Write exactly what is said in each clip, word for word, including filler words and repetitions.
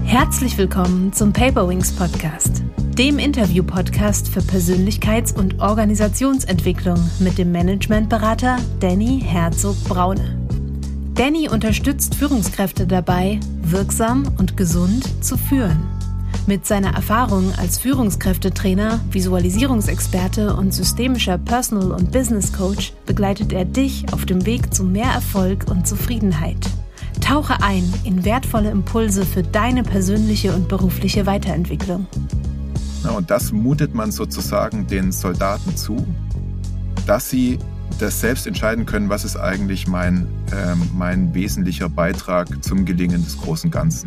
Herzlich willkommen zum Paperwings Podcast, dem Interview-Podcast für Persönlichkeits- und Organisationsentwicklung mit dem Managementberater Danny Herzog-Braune. Danny unterstützt Führungskräfte dabei, wirksam und gesund zu führen. Mit seiner Erfahrung als Führungskräftetrainer, Visualisierungsexperte und systemischer Personal- und Business Coach begleitet er dich auf dem Weg zu mehr Erfolg und Zufriedenheit. Tauche ein in wertvolle Impulse für deine persönliche und berufliche Weiterentwicklung. Ja, und das mutet man sozusagen den Soldaten zu, dass sie das selbst entscheiden können, was ist eigentlich mein, ähm, mein wesentlicher Beitrag zum Gelingen des großen Ganzen.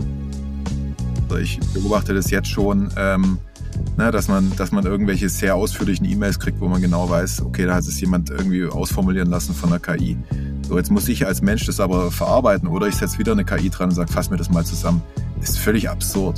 Also ich beobachte das jetzt schon, ähm, ne, dass man, dass man irgendwelche sehr ausführlichen E-Mails kriegt, wo man genau weiß, okay, da hat es jemand irgendwie ausformulieren lassen von der K I. So, jetzt muss ich als Mensch das aber verarbeiten oder ich setze wieder eine K I dran und sage, fass mir das mal zusammen. Das ist völlig absurd.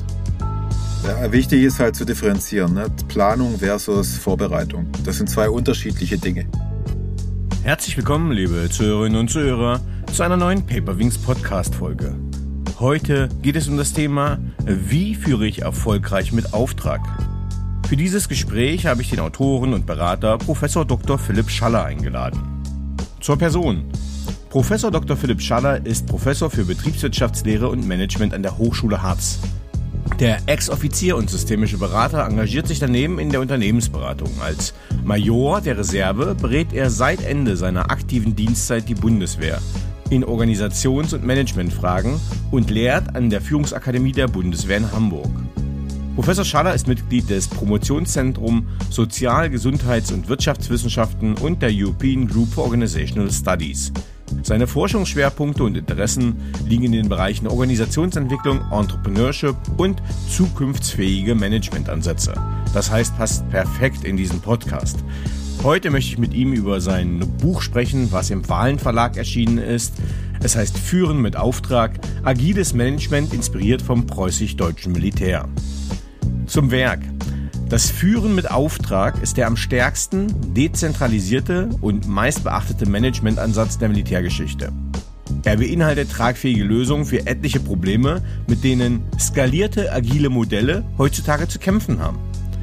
Ja, wichtig ist halt zu differenzieren, ne? Planung versus Vorbereitung. Das sind zwei unterschiedliche Dinge. Herzlich willkommen, liebe Zuhörerinnen und Zuhörer, zu einer neuen Paperwings Podcast-Folge. Heute geht es um das Thema, wie führe ich erfolgreich mit Auftrag? Für dieses Gespräch habe ich den Autoren und Berater Professor Doktor Philipp Schaller eingeladen. Zur Person. Professor Doktor Philipp Schaller ist Professor für Betriebswirtschaftslehre und Management an der Hochschule Harz. Der Ex-Offizier und systemische Berater engagiert sich daneben in der Unternehmensberatung. Als Major der Reserve berät er seit Ende seiner aktiven Dienstzeit die Bundeswehr in Organisations- und Managementfragen und lehrt an der Führungsakademie der Bundeswehr in Hamburg. Professor Schaller ist Mitglied des Promotionszentrum Sozial-, Gesundheits- und Wirtschaftswissenschaften und der European Group for Organizational Studies. Seine Forschungsschwerpunkte und Interessen liegen in den Bereichen Organisationsentwicklung, Entrepreneurship und zukunftsfähige Managementansätze. Das heißt, passt perfekt in diesen Podcast. Heute möchte ich mit ihm über sein Buch sprechen, was im Wahlen Verlag erschienen ist. Es heißt Führen mit Auftrag, agiles Management inspiriert vom preußisch-deutschen Militär. Zum Werk. Das Führen mit Auftrag ist der am stärksten dezentralisierte und meistbeachtete Managementansatz der Militärgeschichte. Er beinhaltet tragfähige Lösungen für etliche Probleme, mit denen skalierte agile Modelle heutzutage zu kämpfen haben.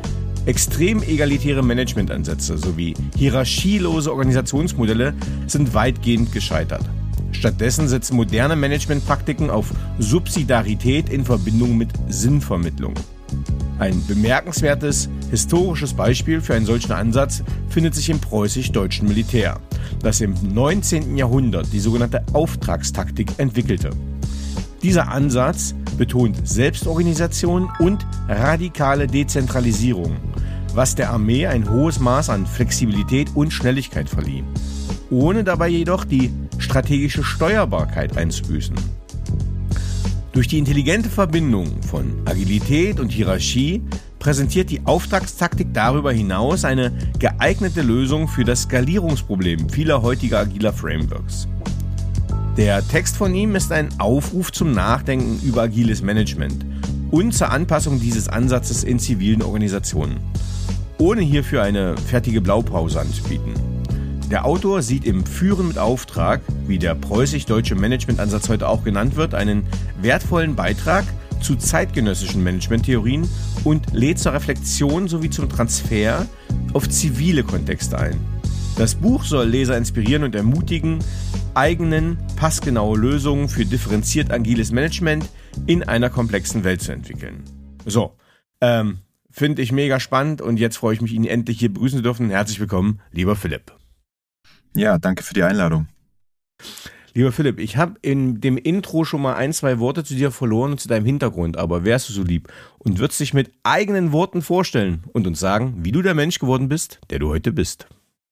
Extrem egalitäre Managementansätze sowie hierarchielose Organisationsmodelle sind weitgehend gescheitert. Stattdessen setzen moderne Managementpraktiken auf Subsidiarität in Verbindung mit Sinnvermittlung. Ein bemerkenswertes historisches Beispiel für einen solchen Ansatz findet sich im preußisch-deutschen Militär, das im neunzehnten Jahrhundert die sogenannte Auftragstaktik entwickelte. Dieser Ansatz betont Selbstorganisation und radikale Dezentralisierung, was der Armee ein hohes Maß an Flexibilität und Schnelligkeit verlieh, ohne dabei jedoch die strategische Steuerbarkeit einzubüßen. Durch die intelligente Verbindung von Agilität und Hierarchie präsentiert die Auftragstaktik darüber hinaus eine geeignete Lösung für das Skalierungsproblem vieler heutiger agiler Frameworks. Der Text von ihm ist ein Aufruf zum Nachdenken über agiles Management und zur Anpassung dieses Ansatzes in zivilen Organisationen, ohne hierfür eine fertige Blaupause anzubieten. Der Autor sieht im Führen mit Auftrag, wie der preußisch-deutsche Managementansatz heute auch genannt wird, einen wertvollen Beitrag zu zeitgenössischen Managementtheorien und lädt zur Reflexion sowie zum Transfer auf zivile Kontexte ein. Das Buch soll Leser inspirieren und ermutigen, eigenen, passgenaue Lösungen für differenziert agiles Management in einer komplexen Welt zu entwickeln. So, ähm, finde ich mega spannend und jetzt freue ich mich, ihn endlich hier begrüßen zu dürfen. Herzlich willkommen, lieber Philipp. Ja, danke für die Einladung. Lieber Philipp, ich habe in dem Intro schon mal ein, zwei Worte zu dir verloren und zu deinem Hintergrund, aber wärst du so lieb und würdest dich mit eigenen Worten vorstellen und uns sagen, wie du der Mensch geworden bist, der du heute bist.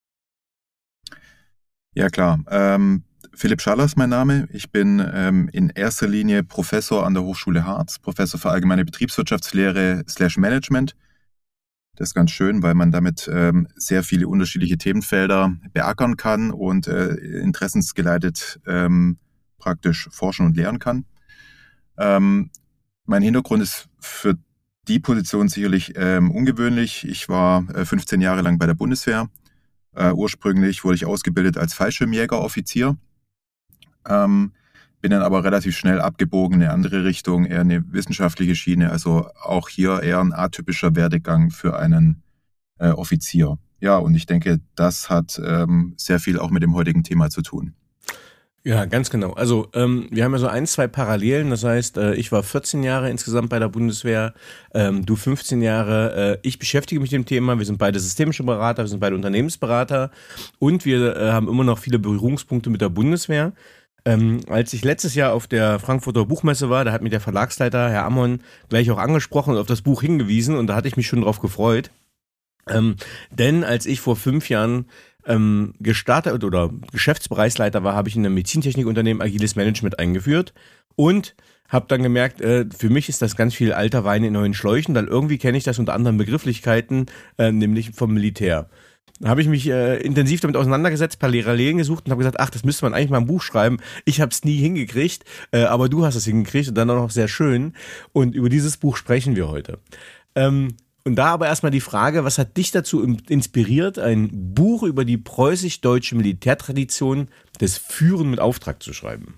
Ja, klar. Ähm, Philipp Schaller ist mein Name. Ich bin ähm, in erster Linie Professor an der Hochschule Harz, Professor für allgemeine Betriebswirtschaftslehre slash Management. Das ist ganz schön, weil man damit ähm, sehr viele unterschiedliche Themenfelder beackern kann und äh, interessensgeleitet ähm, praktisch forschen und lehren kann. Ähm, mein Hintergrund ist für die Position sicherlich ähm, ungewöhnlich. Ich war äh, fünfzehn Jahre lang bei der Bundeswehr. Äh, ursprünglich wurde ich ausgebildet als Fallschirmjägeroffizier. Ähm, bin dann aber relativ schnell abgebogen in eine andere Richtung, eher eine wissenschaftliche Schiene. Also auch hier eher ein atypischer Werdegang für einen äh, Offizier. Ja, und ich denke, das hat ähm, sehr viel auch mit dem heutigen Thema zu tun. Ja, ganz genau. Also ähm, wir haben ja so ein, zwei Parallelen. Das heißt, äh, ich war vierzehn Jahre insgesamt bei der Bundeswehr, ähm, du fünfzehn Jahre. Äh, ich beschäftige mich mit dem Thema. Wir sind beide systemische Berater, wir sind beide Unternehmensberater und wir äh, haben immer noch viele Berührungspunkte mit der Bundeswehr. Ähm, als ich letztes Jahr auf der Frankfurter Buchmesse war, da hat mich der Verlagsleiter, Herr Ammon, gleich auch angesprochen und auf das Buch hingewiesen und da hatte ich mich schon drauf gefreut. Ähm, denn als ich vor fünf Jahren ähm, gestartet oder Geschäftsbereichsleiter war, habe ich in einem Medizintechnikunternehmen agiles Management eingeführt und habe dann gemerkt, äh, für mich ist das ganz viel alter Wein in neuen Schläuchen, weil irgendwie kenne ich das unter anderen Begrifflichkeiten, äh, nämlich vom Militär. Da habe ich mich äh, intensiv damit auseinandergesetzt, Parallelen gesucht und habe gesagt, ach, das müsste man eigentlich mal ein Buch schreiben. Ich habe es nie hingekriegt, äh, aber du hast es hingekriegt und dann auch noch sehr schön. Und über dieses Buch sprechen wir heute. Ähm, Und da aber erstmal die Frage, was hat dich dazu inspiriert, ein Buch über die preußisch-deutsche Militärtradition des Führen mit Auftrag zu schreiben?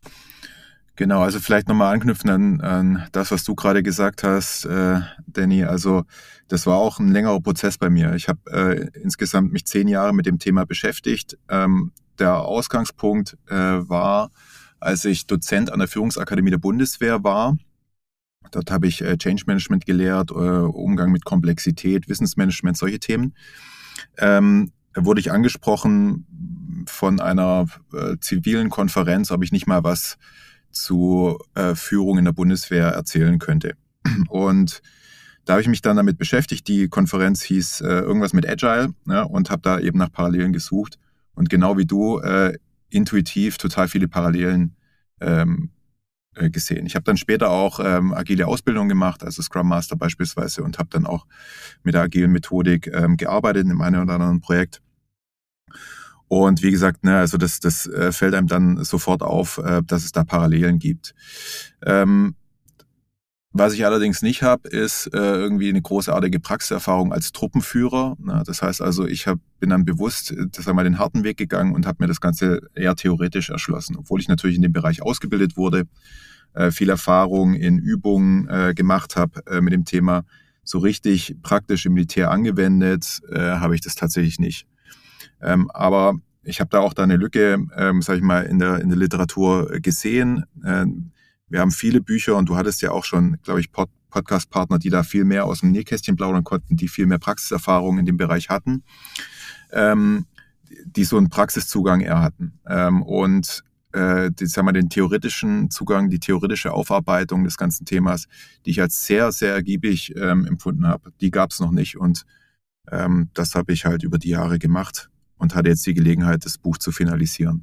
Genau, also vielleicht nochmal anknüpfen an, an das, was du gerade gesagt hast, äh, Danny. Also das war auch ein längerer Prozess bei mir. Ich habe äh, insgesamt mich zehn Jahre mit dem Thema beschäftigt. Ähm, der Ausgangspunkt äh, war, als ich Dozent an der Führungsakademie der Bundeswehr war. Dort habe ich äh, Change Management gelehrt, äh, Umgang mit Komplexität, Wissensmanagement, solche Themen. Ähm, wurde ich angesprochen von einer äh, zivilen Konferenz, ob ich nicht mal was zu äh, Führung in der Bundeswehr erzählen könnte. Und da habe ich mich dann damit beschäftigt. Die Konferenz hieß äh, irgendwas mit Agile, ja, und habe da eben nach Parallelen gesucht. Und genau wie du, äh, intuitiv total viele Parallelen ähm, gesehen. Ich habe dann später auch ähm, agile Ausbildung gemacht, also Scrum Master beispielsweise, und habe dann auch mit der agilen Methodik ähm, gearbeitet in einem oder anderen Projekt. Und wie gesagt, ne, also das, das äh, fällt einem dann sofort auf, äh, dass es da Parallelen gibt. Ähm, was ich allerdings nicht habe, ist äh, irgendwie eine großartige Praxiserfahrung als Truppenführer. Na, das heißt also, ich hab, bin dann bewusst, das einmal den harten Weg gegangen und habe mir das Ganze eher theoretisch erschlossen, obwohl ich natürlich in dem Bereich ausgebildet wurde, äh, viel Erfahrung in Übungen äh, gemacht habe äh, mit dem Thema. So richtig praktisch im Militär angewendet äh, habe ich das tatsächlich nicht. Ähm, aber ich habe da auch da eine Lücke, ähm, sag ich mal, in der in der Literatur gesehen. Ähm, Wir haben viele Bücher und du hattest ja auch schon, glaube ich, Pod- Podcast-Partner, die da viel mehr aus dem Nähkästchen plaudern konnten, die viel mehr Praxiserfahrung in dem Bereich hatten, ähm, die so einen Praxiszugang eher hatten. Ähm, und äh, die, sagen wir, den theoretischen Zugang, die theoretische Aufarbeitung des ganzen Themas, die ich als sehr, sehr ergiebig ähm, empfunden habe, die gab es noch nicht. Und ähm, das habe ich halt über die Jahre gemacht und hatte jetzt die Gelegenheit, das Buch zu finalisieren.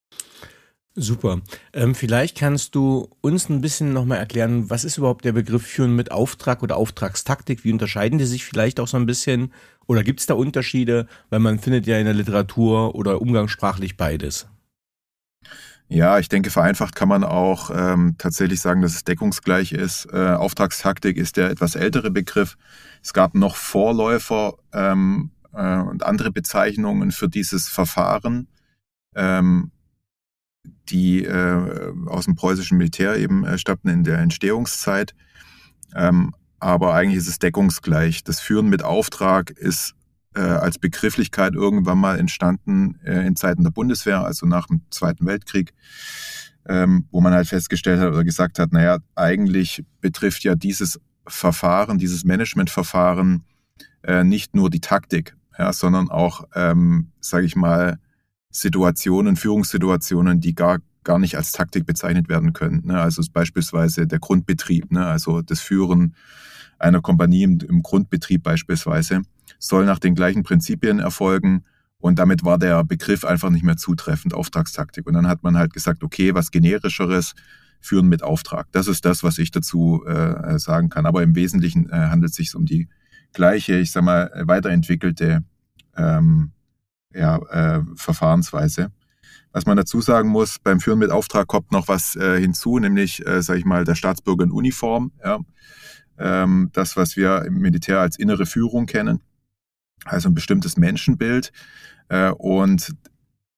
Super. Ähm, vielleicht kannst du uns ein bisschen nochmal erklären, was ist überhaupt der Begriff Führen mit Auftrag oder Auftragstaktik? Wie unterscheiden die sich vielleicht auch so ein bisschen? Oder gibt es da Unterschiede? Weil man findet ja in der Literatur oder umgangssprachlich beides. Ja, ich denke, vereinfacht kann man auch ähm, tatsächlich sagen, dass es deckungsgleich ist. Äh, Auftragstaktik ist der etwas ältere Begriff. Es gab noch Vorläufer ähm, äh, und andere Bezeichnungen für dieses Verfahren, ähm, die äh, aus dem preußischen Militär eben äh, stammten in der Entstehungszeit. Ähm, aber eigentlich ist es deckungsgleich. Das Führen mit Auftrag ist äh, als Begrifflichkeit irgendwann mal entstanden äh, in Zeiten der Bundeswehr, also nach dem Zweiten Weltkrieg, ähm, wo man halt festgestellt hat oder gesagt hat, naja, eigentlich betrifft ja dieses Verfahren, dieses Managementverfahren äh, nicht nur die Taktik, ja, sondern auch, ähm, sage ich mal, Situationen, Führungssituationen, die gar, gar nicht als Taktik bezeichnet werden können. Ne? Also beispielsweise der Grundbetrieb, ne? Also das Führen einer Kompanie im, im Grundbetrieb beispielsweise, soll nach den gleichen Prinzipien erfolgen und damit war der Begriff einfach nicht mehr zutreffend, Auftragstaktik. Und dann hat man halt gesagt, okay, was Generischeres, Führen mit Auftrag. Das ist das, was ich dazu äh, sagen kann. Aber im Wesentlichen äh, handelt es sich um die gleiche, ich sag mal, weiterentwickelte ähm, Ja, äh, Verfahrensweise. Was man dazu sagen muss, beim Führen mit Auftrag kommt noch was äh, hinzu, nämlich, äh, sage ich mal, der Staatsbürger in Uniform. Ja. Ähm, das, was wir im Militär als innere Führung kennen, also ein bestimmtes Menschenbild. Äh, und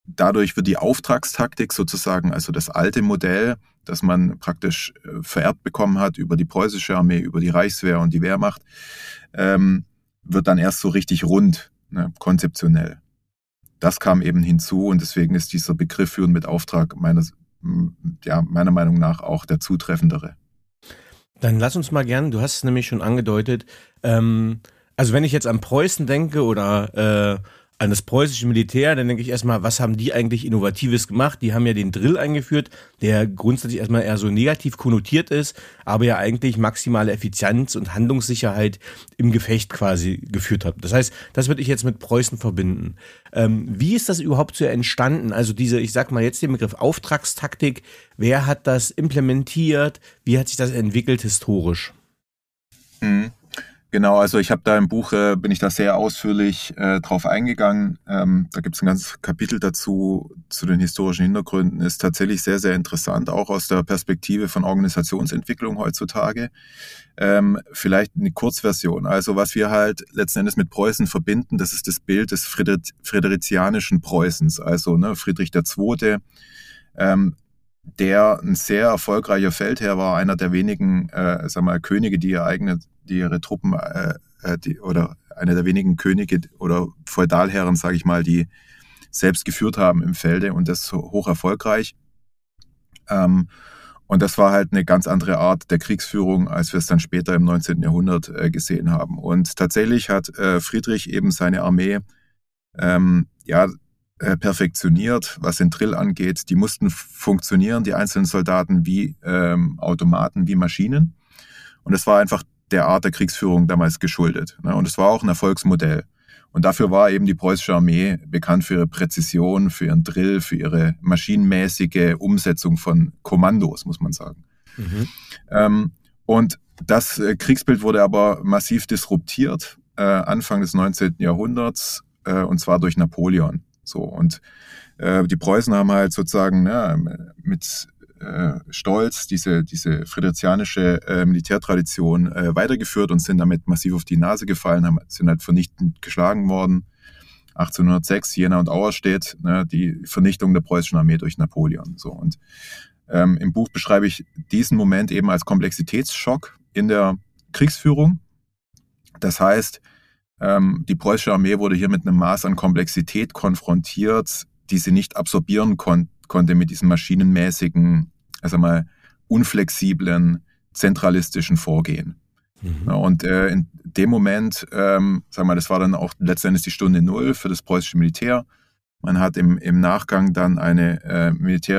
dadurch wird die Auftragstaktik sozusagen, also das alte Modell, das man praktisch äh, vererbt bekommen hat über die preußische Armee, über die Reichswehr und die Wehrmacht, ähm, wird dann erst so richtig rund, ne, konzeptionell. Das kam eben hinzu und deswegen ist dieser Begriff Führen mit Auftrag meines, ja, meiner Meinung nach auch der zutreffendere. Dann lass uns mal gern, du hast es nämlich schon angedeutet, ähm, also wenn ich jetzt an Preußen denke oder äh, an das preußische Militär, dann denke ich erstmal, was haben die eigentlich Innovatives gemacht? Die haben ja den Drill eingeführt, der grundsätzlich erstmal eher so negativ konnotiert ist, aber ja eigentlich maximale Effizienz und Handlungssicherheit im Gefecht quasi geführt hat. Das heißt, das würde ich jetzt mit Preußen verbinden. Ähm, wie ist das überhaupt so entstanden? Also diese, ich sag mal jetzt den Begriff Auftragstaktik, wer hat das implementiert? Wie hat sich das entwickelt historisch? Mhm. Genau, also ich habe da im Buch, äh, bin ich da sehr ausführlich äh, drauf eingegangen. Ähm, da gibt es ein ganzes Kapitel dazu, zu den historischen Hintergründen. Ist tatsächlich sehr, sehr interessant, auch aus der Perspektive von Organisationsentwicklung heutzutage. Ähm, vielleicht eine Kurzversion. Also was wir halt letzten Endes mit Preußen verbinden, das ist das Bild des Frieder- Friderizianischen Preußens. Also ne, Friedrich der Zweite., ähm, der ein sehr erfolgreicher Feldherr war, einer der wenigen, äh, sag mal, Könige, die ihre eigene, die ihre Truppen, äh, die, oder einer der wenigen Könige oder Feudalherren, sage ich mal, die selbst geführt haben im Felde und das hoch erfolgreich. Ähm, und das war halt eine ganz andere Art der Kriegsführung, als wir es dann später im neunzehnten Jahrhundert äh, gesehen haben. Und tatsächlich hat äh, Friedrich eben seine Armee, ähm, ja, perfektioniert, was den Drill angeht. Die mussten funktionieren, die einzelnen Soldaten, wie ähm, Automaten, wie Maschinen. Und das war einfach der Art der Kriegsführung damals geschuldet. Ne? Und es war auch ein Erfolgsmodell. Und dafür war eben die preußische Armee bekannt für ihre Präzision, für ihren Drill, für ihre maschinenmäßige Umsetzung von Kommandos, muss man sagen. Mhm. Ähm, und das äh, Kriegsbild wurde aber massiv disruptiert, äh, Anfang des neunzehnten Jahrhunderts, äh, und zwar durch Napoleon. So, und äh, die Preußen haben halt sozusagen ne, mit äh, Stolz diese, diese friderizianische äh, Militärtradition äh, weitergeführt und sind damit massiv auf die Nase gefallen, haben, sind halt vernichtend geschlagen worden. achtzehnhundertsechs, Jena und Auerstedt, ne, die Vernichtung der preußischen Armee durch Napoleon. So, und ähm, im Buch beschreibe ich diesen Moment eben als Komplexitätsschock in der Kriegsführung. Das heißt, die preußische Armee wurde hier mit einem Maß an Komplexität konfrontiert, die sie nicht absorbieren kon- konnte mit diesem maschinenmäßigen, also mal unflexiblen, zentralistischen Vorgehen. Mhm. Ja, und äh, in dem Moment, ähm, sagen wir, das war dann auch letztendlich die Stunde Null für das preußische Militär. Man hat im, im Nachgang dann eine äh,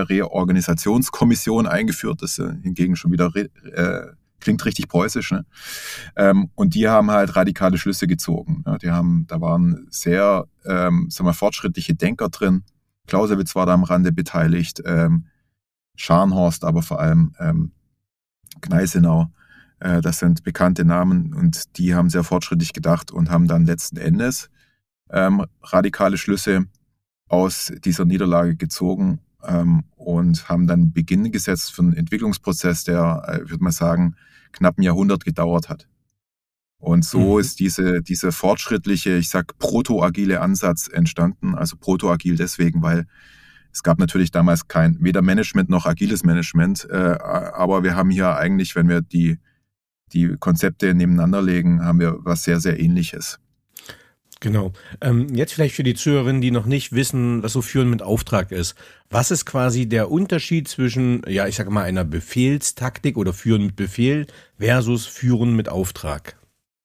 Militärreorganisationskommission eingeführt, das äh, hingegen schon wieder re- äh, klingt richtig preußisch, ne? Ähm, und die haben halt radikale Schlüsse gezogen. Ne? Die haben, da waren sehr, ähm, sagen wir, fortschrittliche Denker drin. Clausewitz war da am Rande beteiligt, ähm, Scharnhorst, aber vor allem ähm, Gneisenau. Äh, das sind bekannte Namen und die haben sehr fortschrittlich gedacht und haben dann letzten Endes ähm, radikale Schlüsse aus dieser Niederlage gezogen ähm, und haben dann Beginn gesetzt für einen Entwicklungsprozess, der, äh, würde man sagen, knapp ein Jahrhundert gedauert hat. Und so mhm. ist diese, diese fortschrittliche, ich sag proto-agile Ansatz entstanden. Also proto-agil deswegen, weil es gab natürlich damals kein, weder Management noch agiles Management, äh, aber wir haben hier eigentlich, wenn wir die, die Konzepte nebeneinander legen, haben wir was sehr, sehr Ähnliches. Genau. Ähm, jetzt vielleicht für die Zuhörerinnen, die noch nicht wissen, was so Führen mit Auftrag ist. Was ist quasi der Unterschied zwischen, ja, ich sage mal, einer Befehlstaktik oder Führen mit Befehl versus Führen mit Auftrag?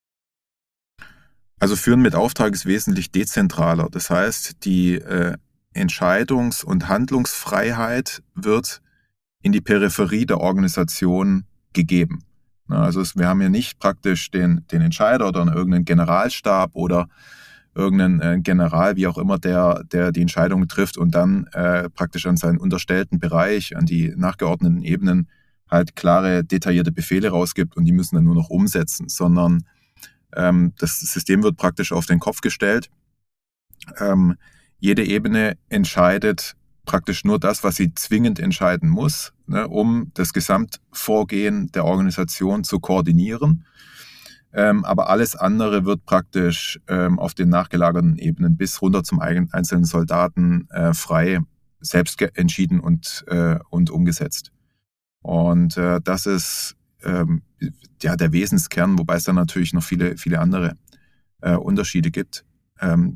Also Führen mit Auftrag ist wesentlich dezentraler. Das heißt, die äh, Entscheidungs- und Handlungsfreiheit wird in die Peripherie der Organisation gegeben. Also es, wir haben hier nicht praktisch den, den Entscheider oder irgendeinen Generalstab oder irgendeinen äh, General, wie auch immer, der, der die Entscheidung trifft und dann äh, praktisch an seinen unterstellten Bereich, an die nachgeordneten Ebenen halt klare, detaillierte Befehle rausgibt und die müssen dann nur noch umsetzen, sondern ähm, das System wird praktisch auf den Kopf gestellt. Ähm, jede Ebene entscheidet praktisch nur das, was sie zwingend entscheiden muss, ne, um das Gesamtvorgehen der Organisation zu koordinieren. Ähm, aber alles andere wird praktisch ähm, auf den nachgelagerten Ebenen bis runter zum einzelnen Soldaten äh, frei selbst entschieden und, äh, und umgesetzt. Und äh, das ist ähm, ja der Wesenskern, wobei es dann natürlich noch viele, viele andere äh, Unterschiede gibt. Ähm,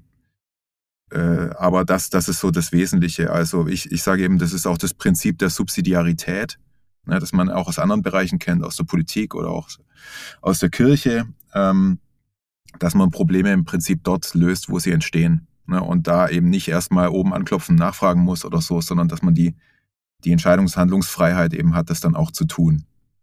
äh, aber das, das ist so das Wesentliche. Also ich, ich sage eben, das ist auch das Prinzip der Subsidiarität, ne, das man auch aus anderen Bereichen kennt, aus der Politik oder auch aus der Kirche, ähm, dass man Probleme im Prinzip dort löst, wo sie entstehen. Ne, und da eben nicht erstmal oben anklopfen, nachfragen muss oder so, sondern dass man die die Entscheidungshandlungsfreiheit eben hat, das dann auch zu tun.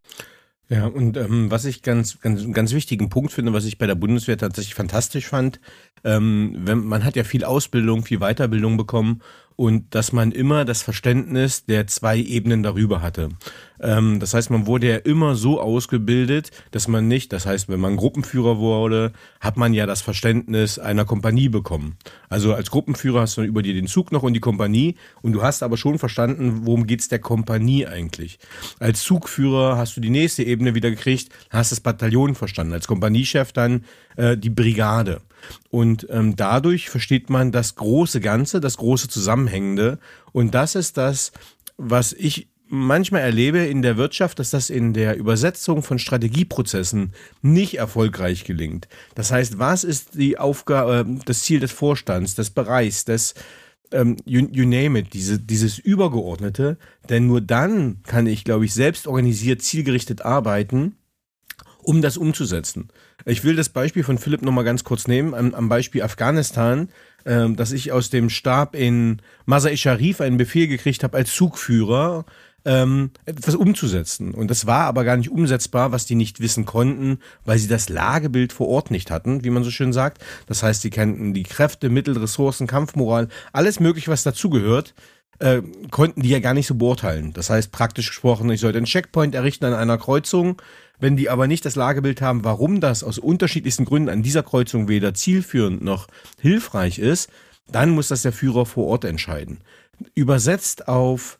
Ja, und ähm, was ich ganz, ganz, ganz wichtigen Punkt finde, was ich bei der Bundeswehr tatsächlich fantastisch fand, ähm, wenn, man hat ja viel Ausbildung, viel Weiterbildung bekommen und dass man immer das Verständnis der zwei Ebenen darüber hatte. Ähm, das heißt, man wurde ja immer so ausgebildet, dass man nicht, das heißt, wenn man Gruppenführer wurde, hat man ja das Verständnis einer Kompanie bekommen. Also als Gruppenführer hast du dann über dir den Zug noch und die Kompanie und du hast aber schon verstanden, worum geht's der Kompanie eigentlich. Als Zugführer hast du die nächste Ebene wieder gekriegt, hast das Bataillon verstanden. Als Kompaniechef dann äh, die Brigade. Und ähm, dadurch versteht man das große Ganze, das große Zusammenhängende. Und das ist das, was ich manchmal erlebe in der Wirtschaft, dass das in der Übersetzung von Strategieprozessen nicht erfolgreich gelingt. Das heißt, was ist die Aufgabe, das Ziel des Vorstands, des Bereichs, des ähm, you, you name it, diese, dieses Übergeordnete? Denn nur dann kann ich, glaube ich, selbst organisiert, zielgerichtet arbeiten, um das umzusetzen. Ich will das Beispiel von Philipp nochmal ganz kurz nehmen, am, am Beispiel Afghanistan, äh, dass ich aus dem Stab in Masar-e-Sharif einen Befehl gekriegt habe, als Zugführer ähm, etwas umzusetzen. Und das war aber gar nicht umsetzbar, was die nicht wissen konnten, weil sie das Lagebild vor Ort nicht hatten, wie man so schön sagt. Das heißt, sie kannten die Kräfte, Mittel, Ressourcen, Kampfmoral, alles mögliche, was dazugehört, äh, konnten die ja gar nicht so beurteilen. Das heißt, praktisch gesprochen, ich sollte einen Checkpoint errichten an einer Kreuzung. Wenn die aber nicht das Lagebild haben, warum das aus unterschiedlichsten Gründen an dieser Kreuzung weder zielführend noch hilfreich ist, dann muss das der Führer vor Ort entscheiden. Übersetzt auf,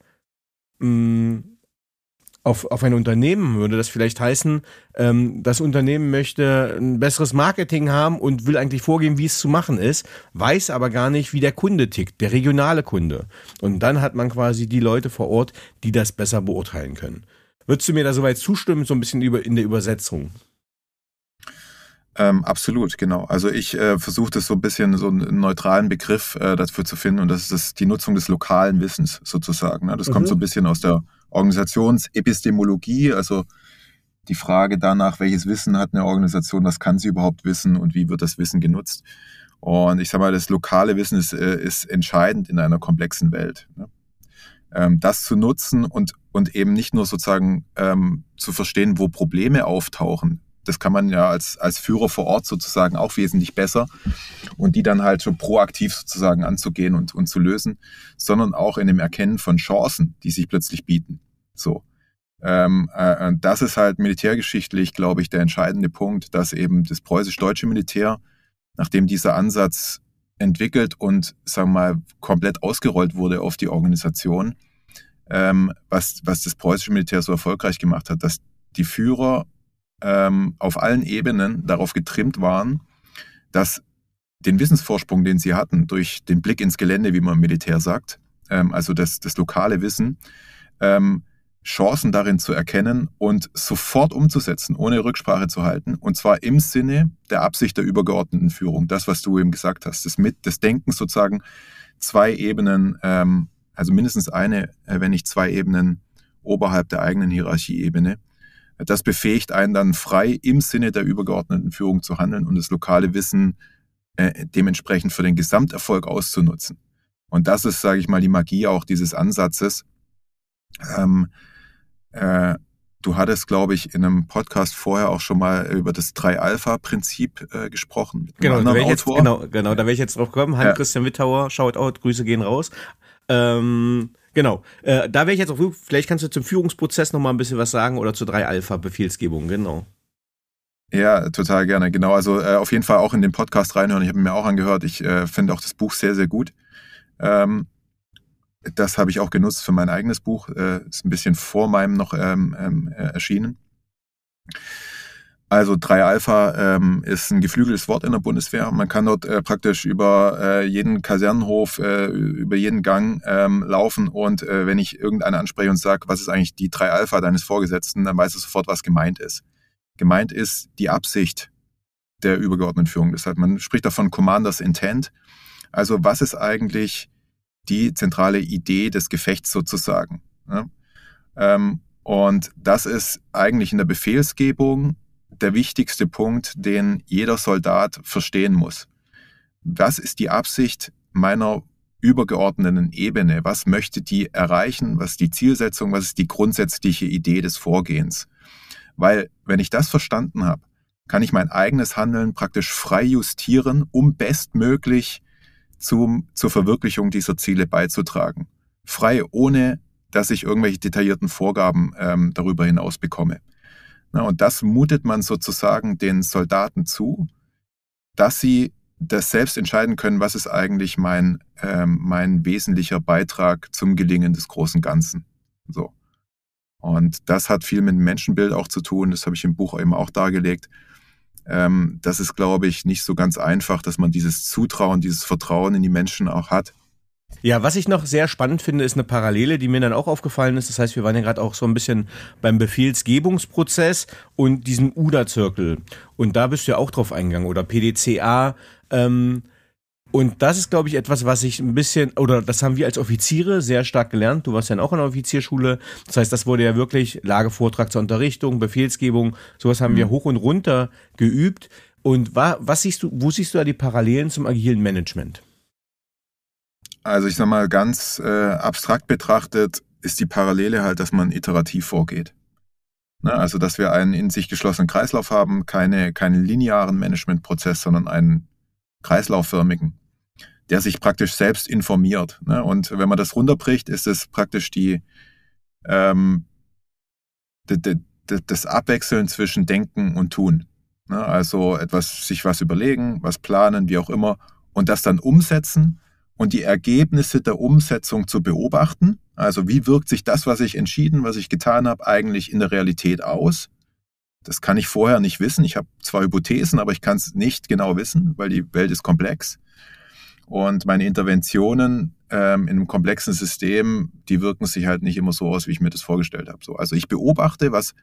mh, auf, auf ein Unternehmen würde das vielleicht heißen, ähm, das Unternehmen möchte ein besseres Marketing haben und will eigentlich vorgeben, wie es zu machen ist, weiß aber gar nicht, wie der Kunde tickt, der regionale Kunde. Und dann hat man quasi die Leute vor Ort, die das besser beurteilen können. Würdest du mir da soweit zustimmen, so ein bisschen über, in der Übersetzung? Ähm, absolut, genau. Also ich äh, versuche das so ein bisschen so einen neutralen Begriff äh, dafür zu finden und das ist das, die Nutzung des lokalen Wissens sozusagen. Ne? Das mhm. kommt so ein bisschen aus der Organisationsepistemologie, also die Frage danach, welches Wissen hat eine Organisation, was kann sie überhaupt wissen und wie wird das Wissen genutzt. Und ich sage mal, das lokale Wissen ist, äh, ist entscheidend in einer komplexen Welt. Ne? Ähm, das zu nutzen und, und eben nicht nur sozusagen ähm, zu verstehen, wo Probleme auftauchen. Das kann man ja als, als Führer vor Ort sozusagen auch wesentlich besser und die dann halt schon proaktiv sozusagen anzugehen und, und zu lösen, sondern auch in dem Erkennen von Chancen, die sich plötzlich bieten. So. Ähm, äh, das ist halt militärgeschichtlich, glaube ich, der entscheidende Punkt, dass eben das preußisch-deutsche Militär, nachdem dieser Ansatz entwickelt und, sagen wir mal, komplett ausgerollt wurde auf die Organisation, ähm, was, was das preußische Militär so erfolgreich gemacht hat, dass die Führer ähm, auf allen Ebenen darauf getrimmt waren, dass den Wissensvorsprung, den sie hatten, durch den Blick ins Gelände, wie man im Militär sagt, ähm, also das, das lokale Wissen, ähm, Chancen darin zu erkennen und sofort umzusetzen, ohne Rücksprache zu halten. Und zwar im Sinne der Absicht der übergeordneten Führung. Das, was du eben gesagt hast. Das, mit, das Denken sozusagen zwei Ebenen, ähm, also mindestens eine, äh, wenn nicht zwei Ebenen oberhalb der eigenen Hierarchieebene. Das befähigt einen dann frei im Sinne der übergeordneten Führung zu handeln und das lokale Wissen äh, dementsprechend für den Gesamterfolg auszunutzen. Und das ist, sage ich mal, die Magie auch dieses Ansatzes. Ähm, Äh, du hattest, glaube ich, in einem Podcast vorher auch schon mal über das drei Alpha Prinzip äh, gesprochen. Genau, da wäre ich jetzt, genau, genau, da wäre ich jetzt drauf gekommen. Hans-Christian ja. Wittauer, Shoutout, Grüße gehen raus. Ähm, genau, äh, da wäre ich jetzt auch, vielleicht kannst du zum Führungsprozess noch mal ein bisschen was sagen oder zur drei Alpha Befehlsgebung, genau. Ja, total gerne, genau. Also äh, auf jeden Fall auch in den Podcast reinhören. Ich habe mir auch angehört. Ich äh, finde auch das Buch sehr, sehr gut. Ähm, Das habe ich auch genutzt für mein eigenes Buch. Äh, ist ein bisschen vor meinem noch ähm, ähm, erschienen. Also drei Alpha ähm, ist ein geflügeltes Wort in der Bundeswehr. Man kann dort äh, praktisch über äh, jeden Kasernenhof, äh, über jeden Gang ähm, laufen und äh, wenn ich irgendeinen anspreche und sage, was ist eigentlich die drei Alpha deines Vorgesetzten, dann weiß er sofort, was gemeint ist. Gemeint ist die Absicht der übergeordneten Führung. Deshalb, man spricht davon Commander's Intent. Also was ist eigentlich die zentrale Idee des Gefechts sozusagen? Ja? Ähm, und das ist eigentlich in der Befehlsgebung der wichtigste Punkt, den jeder Soldat verstehen muss. Was ist die Absicht meiner übergeordneten Ebene? Was möchte die erreichen? Was ist die Zielsetzung? Was ist die grundsätzliche Idee des Vorgehens? Weil, wenn ich das verstanden habe, kann ich mein eigenes Handeln praktisch frei justieren, um bestmöglich zum, zur Verwirklichung dieser Ziele beizutragen. Frei, ohne dass ich irgendwelche detaillierten Vorgaben ähm, darüber hinaus bekomme. Na, und das mutet man sozusagen den Soldaten zu, dass sie das selbst entscheiden können, was ist eigentlich mein, ähm, mein wesentlicher Beitrag zum Gelingen des großen Ganzen. So. Und das hat viel mit dem Menschenbild auch zu tun, das habe ich im Buch eben auch dargelegt. Ähm, das ist, glaube ich, nicht so ganz einfach, dass man dieses Zutrauen, dieses Vertrauen in die Menschen auch hat. Ja, was ich noch sehr spannend finde, ist eine Parallele, die mir dann auch aufgefallen ist. Das heißt, wir waren ja gerade auch so ein bisschen beim Befehlsgebungsprozess und diesem U D A-Zirkel. Und da bist du ja auch drauf eingegangen, oder P D C A. Ähm, und das ist, glaube ich, etwas, was ich ein bisschen, oder das haben wir als Offiziere sehr stark gelernt. Du warst ja auch in der Offizierschule. Das heißt, das wurde ja wirklich Lagevortrag zur Unterrichtung, Befehlsgebung. Sowas haben mhm. wir hoch und runter geübt. Und wa- was siehst du, wo siehst du da die Parallelen zum agilen Management? Also ich sag mal, ganz äh, abstrakt betrachtet ist die Parallele halt, dass man iterativ vorgeht. Ne? Also dass wir einen in sich geschlossenen Kreislauf haben, keine, keinen linearen Managementprozess, sondern einen kreislaufförmigen, der sich praktisch selbst informiert. Ne? Und wenn man das runterbricht, ist es praktisch die ähm, de, de, de, das Abwechseln zwischen Denken und Tun. Ne? Also etwas, sich was überlegen, was planen, wie auch immer, und das dann umsetzen. Und die Ergebnisse der Umsetzung zu beobachten. Also wie wirkt sich das, was ich entschieden, was ich getan habe, eigentlich in der Realität aus? Das kann ich vorher nicht wissen. Ich habe zwar Hypothesen, aber ich kann es nicht genau wissen, weil die Welt ist komplex. Und meine Interventionen ähm, in einem komplexen System, die wirken sich halt nicht immer so aus, wie ich mir das vorgestellt habe. So, also ich beobachte, was,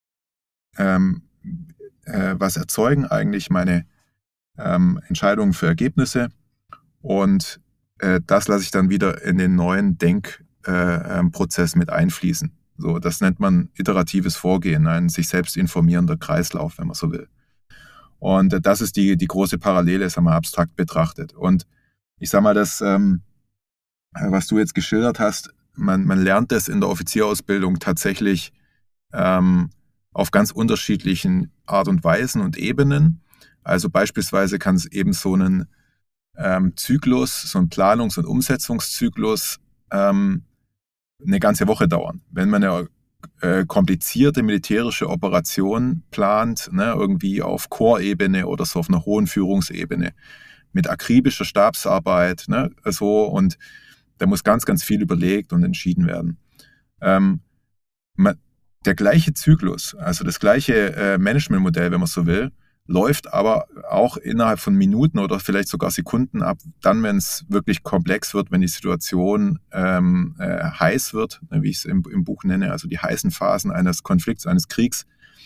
ähm, äh, was erzeugen eigentlich meine ähm, Entscheidungen für Ergebnisse. Und das lasse ich dann wieder in den neuen Denkprozess äh, mit einfließen. So, das nennt man iteratives Vorgehen, ein sich selbst informierender Kreislauf, wenn man so will. Und äh, das ist die, die große Parallele, sagen wir abstrakt betrachtet. Und ich sag mal, das, ähm, was du jetzt geschildert hast, man, man lernt das in der Offizierausbildung tatsächlich ähm, auf ganz unterschiedlichen Art und Weisen und Ebenen. Also beispielsweise kann es eben so einen Ähm, Zyklus, so ein Planungs- und Umsetzungszyklus ähm, eine ganze Woche dauern. Wenn man eine äh, komplizierte militärische Operation plant, ne, irgendwie auf Korps-Ebene oder so auf einer hohen Führungsebene, mit akribischer Stabsarbeit, ne, so, und da muss ganz, ganz viel überlegt und entschieden werden. Ähm, man, der gleiche Zyklus, also das gleiche äh, Managementmodell, wenn man so will, läuft aber auch innerhalb von Minuten oder vielleicht sogar Sekunden ab, dann, wenn es wirklich komplex wird, wenn die Situation ähm, äh, heiß wird, wie ich es im, im Buch nenne, also die heißen Phasen eines Konflikts, eines Kriegs,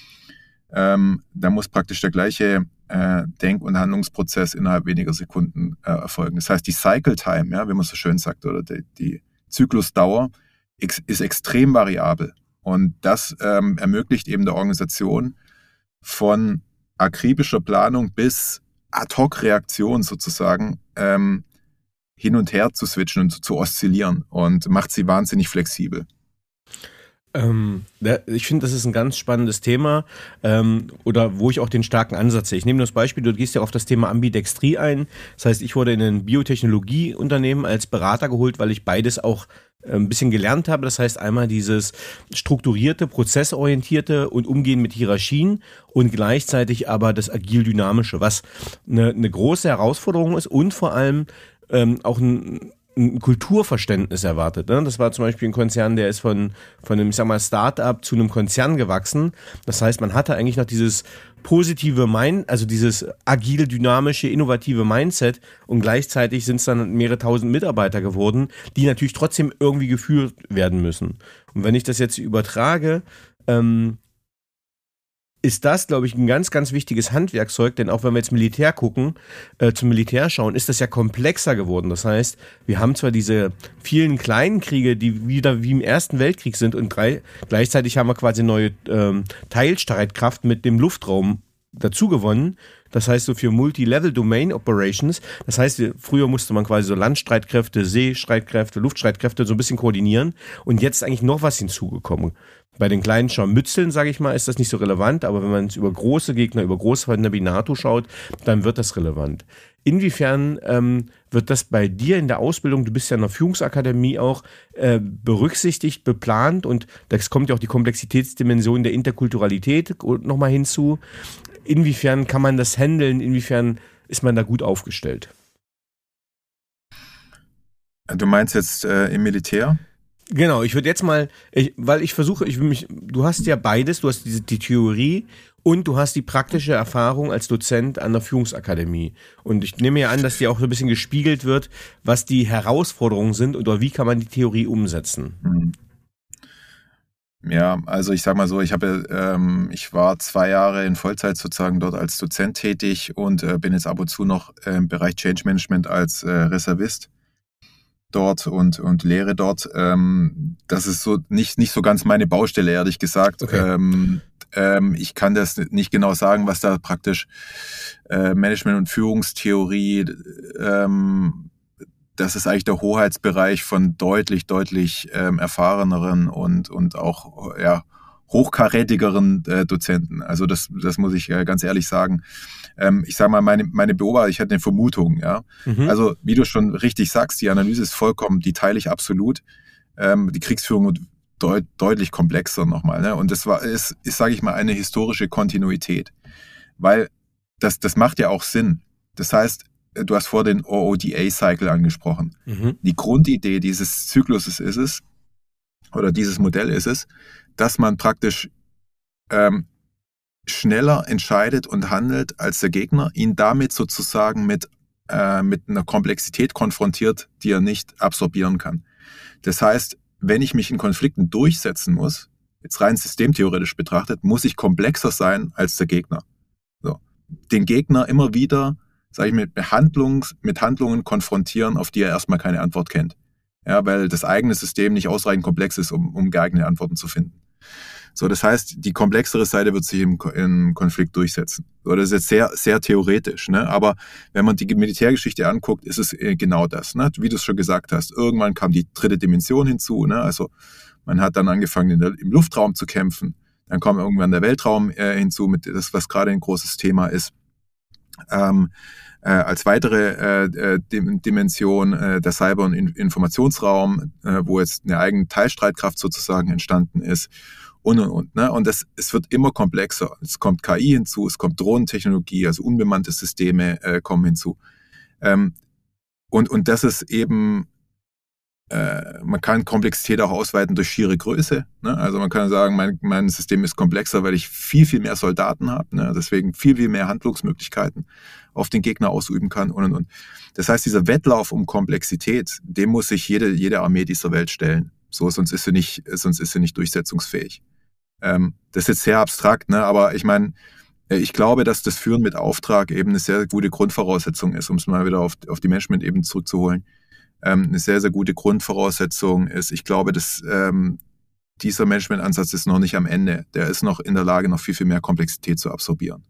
ähm, da muss praktisch der gleiche äh, Denk- und Handlungsprozess innerhalb weniger Sekunden äh, erfolgen. Das heißt, die Cycle Time, ja, wie man so schön sagt, oder die, die Zyklusdauer ex- ist extrem variabel. Und das ähm, ermöglicht eben der Organisation von akribischer Planung bis Ad-Hoc-Reaktion sozusagen ähm, hin und her zu switchen und zu, zu oszillieren und macht sie wahnsinnig flexibel. Ähm, ich finde, das ist ein ganz spannendes Thema, ähm, oder wo ich auch den starken Ansatz sehe. Ich nehme das Beispiel, du gehst ja auf das Thema Ambidextrie ein. Das heißt, ich wurde in ein Biotechnologieunternehmen als Berater geholt, weil ich beides auch ein bisschen gelernt habe. Das heißt, einmal dieses strukturierte, prozessorientierte und Umgehen mit Hierarchien und gleichzeitig aber das agil-dynamische, was eine, eine große Herausforderung ist und vor allem ähm, auch ein ein Kulturverständnis erwartet. Ne? Das war zum Beispiel ein Konzern, der ist von, von einem, ich sag mal, Start-up zu einem Konzern gewachsen. Das heißt, man hatte eigentlich noch dieses positive Mind, also dieses agile, dynamische, innovative Mindset und gleichzeitig sind es dann mehrere tausend Mitarbeiter geworden, die natürlich trotzdem irgendwie geführt werden müssen. Und wenn ich das jetzt übertrage, ähm, ist das, glaube ich, ein ganz, ganz wichtiges Handwerkszeug, denn auch wenn wir jetzt Militär gucken, äh, zum Militär schauen, ist das ja komplexer geworden. Das heißt, wir haben zwar diese vielen kleinen Kriege, die wieder wie im Ersten Weltkrieg sind und drei, gleichzeitig haben wir quasi neue ähm, Teilstreitkraft mit dem Luftraum dazu gewonnen. Das heißt so für Multi-Level-Domain-Operations. Das heißt, früher musste man quasi so Landstreitkräfte, Seestreitkräfte, Luftstreitkräfte so ein bisschen koordinieren. Und jetzt ist eigentlich noch was hinzugekommen. Bei den kleinen Scharmützeln, sage ich mal, ist das nicht so relevant. Aber wenn man es über große Gegner, über große Feinde wie NATO schaut, dann wird das relevant. Inwiefern ähm, wird das bei dir in der Ausbildung, du bist ja in der Führungsakademie auch, äh, berücksichtigt, beplant? Und da kommt ja auch die Komplexitätsdimension der Interkulturalität nochmal hinzu. Inwiefern kann man das handeln? Inwiefern ist man da gut aufgestellt? Du meinst jetzt äh, im Militär? Genau, ich würde jetzt mal, ich, weil ich versuche, ich will mich, du hast ja beides, du hast diese, die Theorie und du hast die praktische Erfahrung als Dozent an der Führungsakademie. Und ich nehme ja an, dass dir auch so ein bisschen gespiegelt wird, was die Herausforderungen sind oder wie kann man die Theorie umsetzen. Mhm. Ja, also ich sag mal so, ich habe, ähm, ich war zwei Jahre in Vollzeit sozusagen dort als Dozent tätig und äh, bin jetzt ab und zu noch äh, im Bereich Change Management als äh, Reservist dort und und lehre dort. Ähm, das ist so nicht nicht so ganz meine Baustelle, ehrlich gesagt. Okay. Ähm, ähm, ich kann das nicht genau sagen, was da praktisch äh, Management- und Führungstheorie ähm, das ist eigentlich der Hoheitsbereich von deutlich, deutlich ähm, erfahreneren und, und auch ja, hochkarätigeren äh, Dozenten. Also das, das muss ich äh, ganz ehrlich sagen. Ähm, ich sage mal, meine, meine Beobachtung, ich hatte eine Vermutung. Ja? Mhm. Also wie du schon richtig sagst, die Analyse ist vollkommen, die teile ich absolut. Ähm, die Kriegsführung wird deut, deutlich komplexer nochmal. Ne? Und das war, ist, ist sage ich mal, eine historische Kontinuität. Weil das, das macht ja auch Sinn. Das heißt, du hast vor den O O D A-Cycle angesprochen. Mhm. Die Grundidee dieses Zykluses ist es, oder dieses Modell ist es, dass man praktisch ähm, schneller entscheidet und handelt als der Gegner, ihn damit sozusagen mit, äh, mit einer Komplexität konfrontiert, die er nicht absorbieren kann. Das heißt, wenn ich mich in Konflikten durchsetzen muss, jetzt rein systemtheoretisch betrachtet, muss ich komplexer sein als der Gegner. So. Den Gegner immer wieder sage ich, mit, Handlungs, mit Handlungen konfrontieren, auf die er erstmal keine Antwort kennt. Ja, weil das eigene System nicht ausreichend komplex ist, um, um geeignete Antworten zu finden. So, das heißt, die komplexere Seite wird sich im, im Konflikt durchsetzen. So, das ist jetzt sehr, sehr theoretisch, ne? Aber wenn man die Militärgeschichte anguckt, ist es genau das, ne? Wie du es schon gesagt hast. Irgendwann kam die dritte Dimension hinzu, ne? Also man hat dann angefangen, in der, im Luftraum zu kämpfen. Dann kam irgendwann der Weltraum äh, hinzu, mit das, was gerade ein großes Thema ist. Ähm, äh, als weitere äh, Dimension äh, der Cyber- und Informationsraum, äh, wo jetzt eine eigene Teilstreitkraft sozusagen entstanden ist und und und. Ne? Und das, es wird immer komplexer. Es kommt K I hinzu, es kommt Drohnentechnologie, also unbemannte Systeme äh, kommen hinzu. Ähm, und, und das ist eben, äh, man kann Komplexität auch ausweiten durch schiere Größe. Ne? Also man kann sagen, mein, mein System ist komplexer, weil ich viel, viel mehr Soldaten habe, ne? Deswegen viel, viel mehr Handlungsmöglichkeiten auf den Gegner ausüben kann und und und. Das heißt, dieser Wettlauf um Komplexität, dem muss sich jede, jede Armee dieser Welt stellen. So, sonst ist sie nicht, sonst ist sie nicht durchsetzungsfähig. Ähm, das ist jetzt sehr abstrakt, ne? Aber ich meine, ich glaube, dass das Führen mit Auftrag eben eine sehr gute Grundvoraussetzung ist, um es mal wieder auf, auf die Management-Ebene zurückzuholen. Ähm, eine sehr, sehr gute Grundvoraussetzung ist, ich glaube, dass ähm, dieser Management-Ansatz ist noch nicht am Ende. Der ist noch in der Lage, noch viel, viel mehr Komplexität zu absorbieren.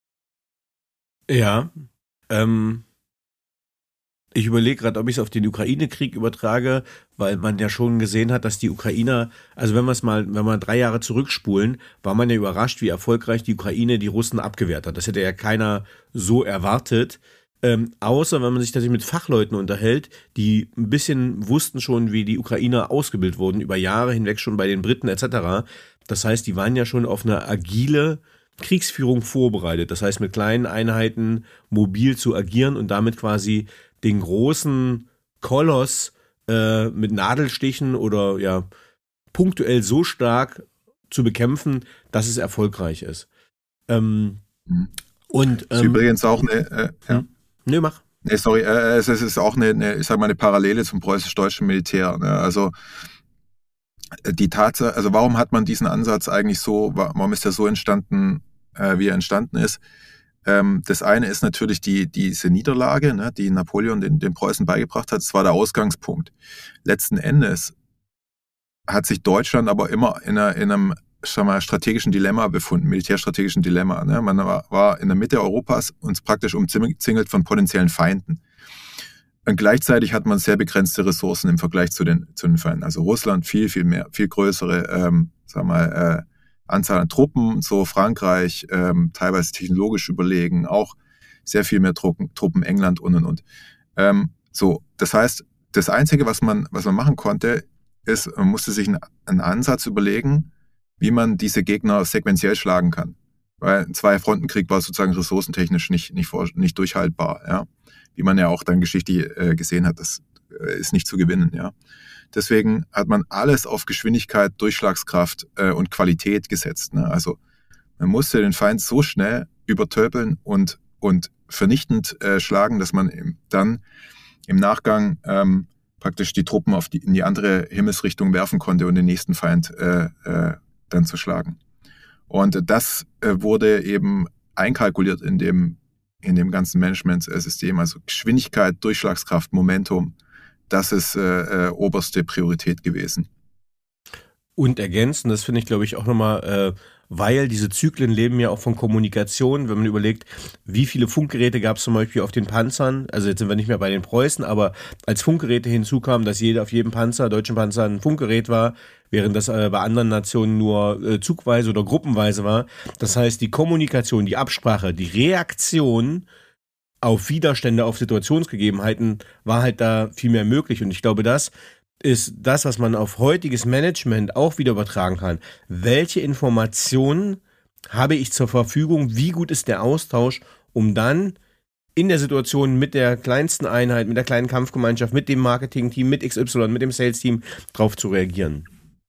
Ja, ähm, ich überlege gerade, ob ich es auf den Ukraine-Krieg übertrage, weil man ja schon gesehen hat, dass die Ukrainer, also wenn wir es mal, wenn wir drei Jahre zurückspulen, war man ja überrascht, wie erfolgreich die Ukraine die Russen abgewehrt hat. Das hätte ja keiner so erwartet. Ähm, außer wenn man sich tatsächlich mit Fachleuten unterhält, die ein bisschen wussten schon, wie die Ukrainer ausgebildet wurden, über Jahre hinweg schon bei den Briten et cetera. Das heißt, die waren ja schon auf eine agile Kriegsführung vorbereitet. Das heißt, mit kleinen Einheiten mobil zu agieren und damit quasi den großen Koloss äh, mit Nadelstichen oder ja punktuell so stark zu bekämpfen, dass es erfolgreich ist. Ähm, Mhm. und ähm, Das ist übrigens auch eine, äh, ja. Nö, mach. Nee, sorry, äh, es ist auch eine, eine, ich sag mal, eine Parallele zum preußisch-deutschen Militär. Ne? Also die Tatsache, also warum hat man diesen Ansatz eigentlich so, warum ist er so entstanden, äh, wie er entstanden ist? Ähm, das eine ist natürlich die, diese Niederlage, ne, die Napoleon den, den Preußen beigebracht hat. Das war der Ausgangspunkt. Letzten Endes hat sich Deutschland aber immer in, einer, in einem sagen wir mal, strategischen Dilemma befunden, militärstrategischen Dilemma. Ne? Man war, war in der Mitte Europas und praktisch umzingelt von potenziellen Feinden. Und gleichzeitig hat man sehr begrenzte Ressourcen im Vergleich zu den, zu den Feinden. Also Russland viel, viel mehr, viel größere ähm, sagen wir mal, äh, Anzahl an Truppen, so Frankreich, ähm, teilweise technologisch überlegen, auch sehr viel mehr Truppen, Truppen England und und und. Ähm, so, das heißt, das Einzige, was man, was man machen konnte, ist, man musste sich einen, einen Ansatz überlegen, wie man diese Gegner sequenziell schlagen kann. Weil ein Zwei-Fronten-Krieg war sozusagen ressourcentechnisch nicht, nicht, nicht durchhaltbar, ja. Wie man ja auch dann geschichtlich äh, gesehen hat, das äh, ist nicht zu gewinnen, ja. Deswegen hat man alles auf Geschwindigkeit, Durchschlagskraft äh, und Qualität gesetzt, ne? Also man musste den Feind so schnell übertölpeln und, und vernichtend äh, schlagen, dass man im, dann im Nachgang ähm, praktisch die Truppen auf die, in die andere Himmelsrichtung werfen konnte und den nächsten Feind äh, äh, dann zu schlagen. Und das äh, wurde eben einkalkuliert in dem in dem ganzen Management-System, also Geschwindigkeit, Durchschlagskraft, Momentum, das ist äh, äh, oberste Priorität gewesen. Und ergänzen, das finde ich, glaube ich, auch nochmal, äh, weil diese Zyklen leben ja auch von Kommunikation, wenn man überlegt, wie viele Funkgeräte gab es zum Beispiel auf den Panzern, also jetzt sind wir nicht mehr bei den Preußen, aber als Funkgeräte hinzukamen, dass jeder auf jedem Panzer, deutschen Panzer, ein Funkgerät war, während das äh, bei anderen Nationen nur äh, zugweise oder gruppenweise war. Das heißt, die Kommunikation, die Absprache, die Reaktion auf Widerstände, auf Situationsgegebenheiten war halt da viel mehr möglich. Und ich glaube, das ist das, was man auf heutiges Management auch wieder übertragen kann. Welche Informationen habe ich zur Verfügung? Wie gut ist der Austausch, um dann in der Situation mit der kleinsten Einheit, mit der kleinen Kampfgemeinschaft, mit dem Marketing-Team, mit X Y, mit dem Sales-Team drauf zu reagieren?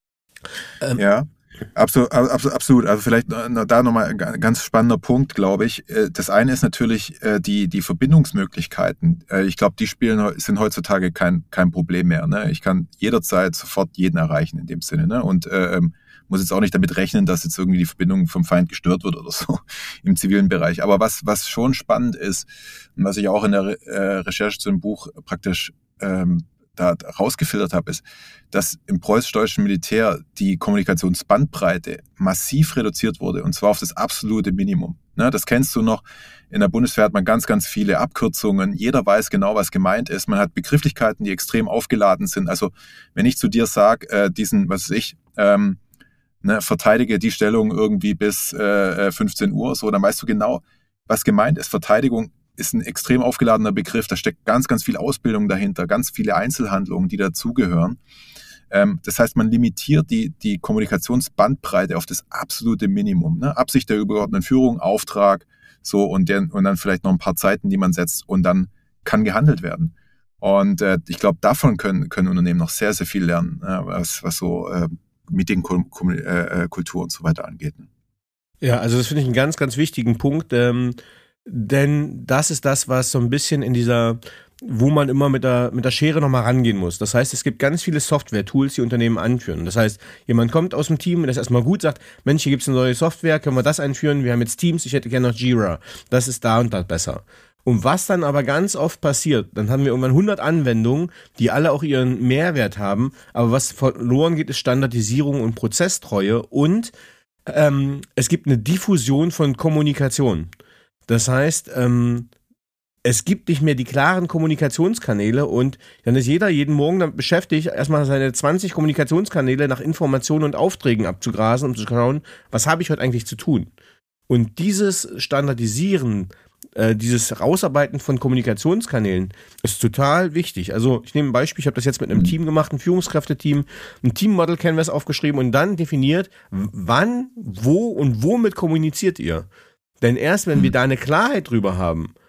Ähm, ja, absolut, absolut. Also vielleicht da nochmal ein ganz spannender Punkt, glaube ich. Das eine ist natürlich die, die Verbindungsmöglichkeiten. Ich glaube, die spielen, sind heutzutage kein, kein Problem mehr. Ne? Ich kann jederzeit sofort jeden erreichen in dem Sinne. Ne? Und ähm, muss jetzt auch nicht damit rechnen, dass jetzt irgendwie die Verbindung vom Feind gestört wird oder so im zivilen Bereich. Aber was, was schon spannend ist und was ich auch in der Re- äh, Recherche zu dem Buch praktisch ähm, da rausgefiltert habe, ist, dass im preußisch-deutschen Militär die Kommunikationsbandbreite massiv reduziert wurde, und zwar auf das absolute Minimum. Ne, das kennst du noch. In der Bundeswehr hat man ganz, ganz viele Abkürzungen. Jeder weiß genau, was gemeint ist. Man hat Begrifflichkeiten, die extrem aufgeladen sind. Also wenn ich zu dir sage, äh, diesen, was weiß ich, ähm, ne, verteidige die Stellung irgendwie bis äh, fünfzehn Uhr, so, dann weißt du genau, was gemeint ist. Verteidigung ist ein extrem aufgeladener Begriff. Da steckt ganz, ganz viel Ausbildung dahinter, ganz viele Einzelhandlungen, die dazugehören. Ähm, das heißt, man limitiert die, die Kommunikationsbandbreite auf das absolute Minimum. Ne? Absicht der übergeordneten Führung, Auftrag, so und, der, und dann vielleicht noch ein paar Zeiten, die man setzt, und dann kann gehandelt werden. Und äh, ich glaube, davon können, können Unternehmen noch sehr, sehr viel lernen, äh, was, was so äh, Meeting-Kultur und so weiter angeht. Ja, also das finde ich einen ganz, ganz wichtigen Punkt. Ähm Denn das ist das, was so ein bisschen in dieser, wo man immer mit der, mit der Schere nochmal rangehen muss. Das heißt, es gibt ganz viele Software-Tools, die Unternehmen anführen. Das heißt, jemand kommt aus dem Team und das erstmal gut sagt, Mensch, hier gibt es eine neue Software, können wir das einführen? Wir haben jetzt Teams, ich hätte gerne noch Jira. Das ist da und da besser. Und was dann aber ganz oft passiert, dann haben wir irgendwann hundert Anwendungen, die alle auch ihren Mehrwert haben. Aber was verloren geht, ist Standardisierung und Prozesstreue, und ähm, es gibt eine Diffusion von Kommunikation. Das heißt, ähm, es gibt nicht mehr die klaren Kommunikationskanäle, und dann ist jeder jeden Morgen damit beschäftigt, erstmal seine zwanzig Kommunikationskanäle nach Informationen und Aufträgen abzugrasen, um zu schauen, was habe ich heute eigentlich zu tun. Und dieses Standardisieren, äh, dieses Rausarbeiten von Kommunikationskanälen ist total wichtig. Also ich nehme ein Beispiel, ich habe das jetzt mit einem Team gemacht, ein Führungskräfteteam, ein Team-Model Canvas aufgeschrieben und dann definiert, wann, wo und womit kommuniziert ihr. Denn erst wenn wir da eine Klarheit drüber haben,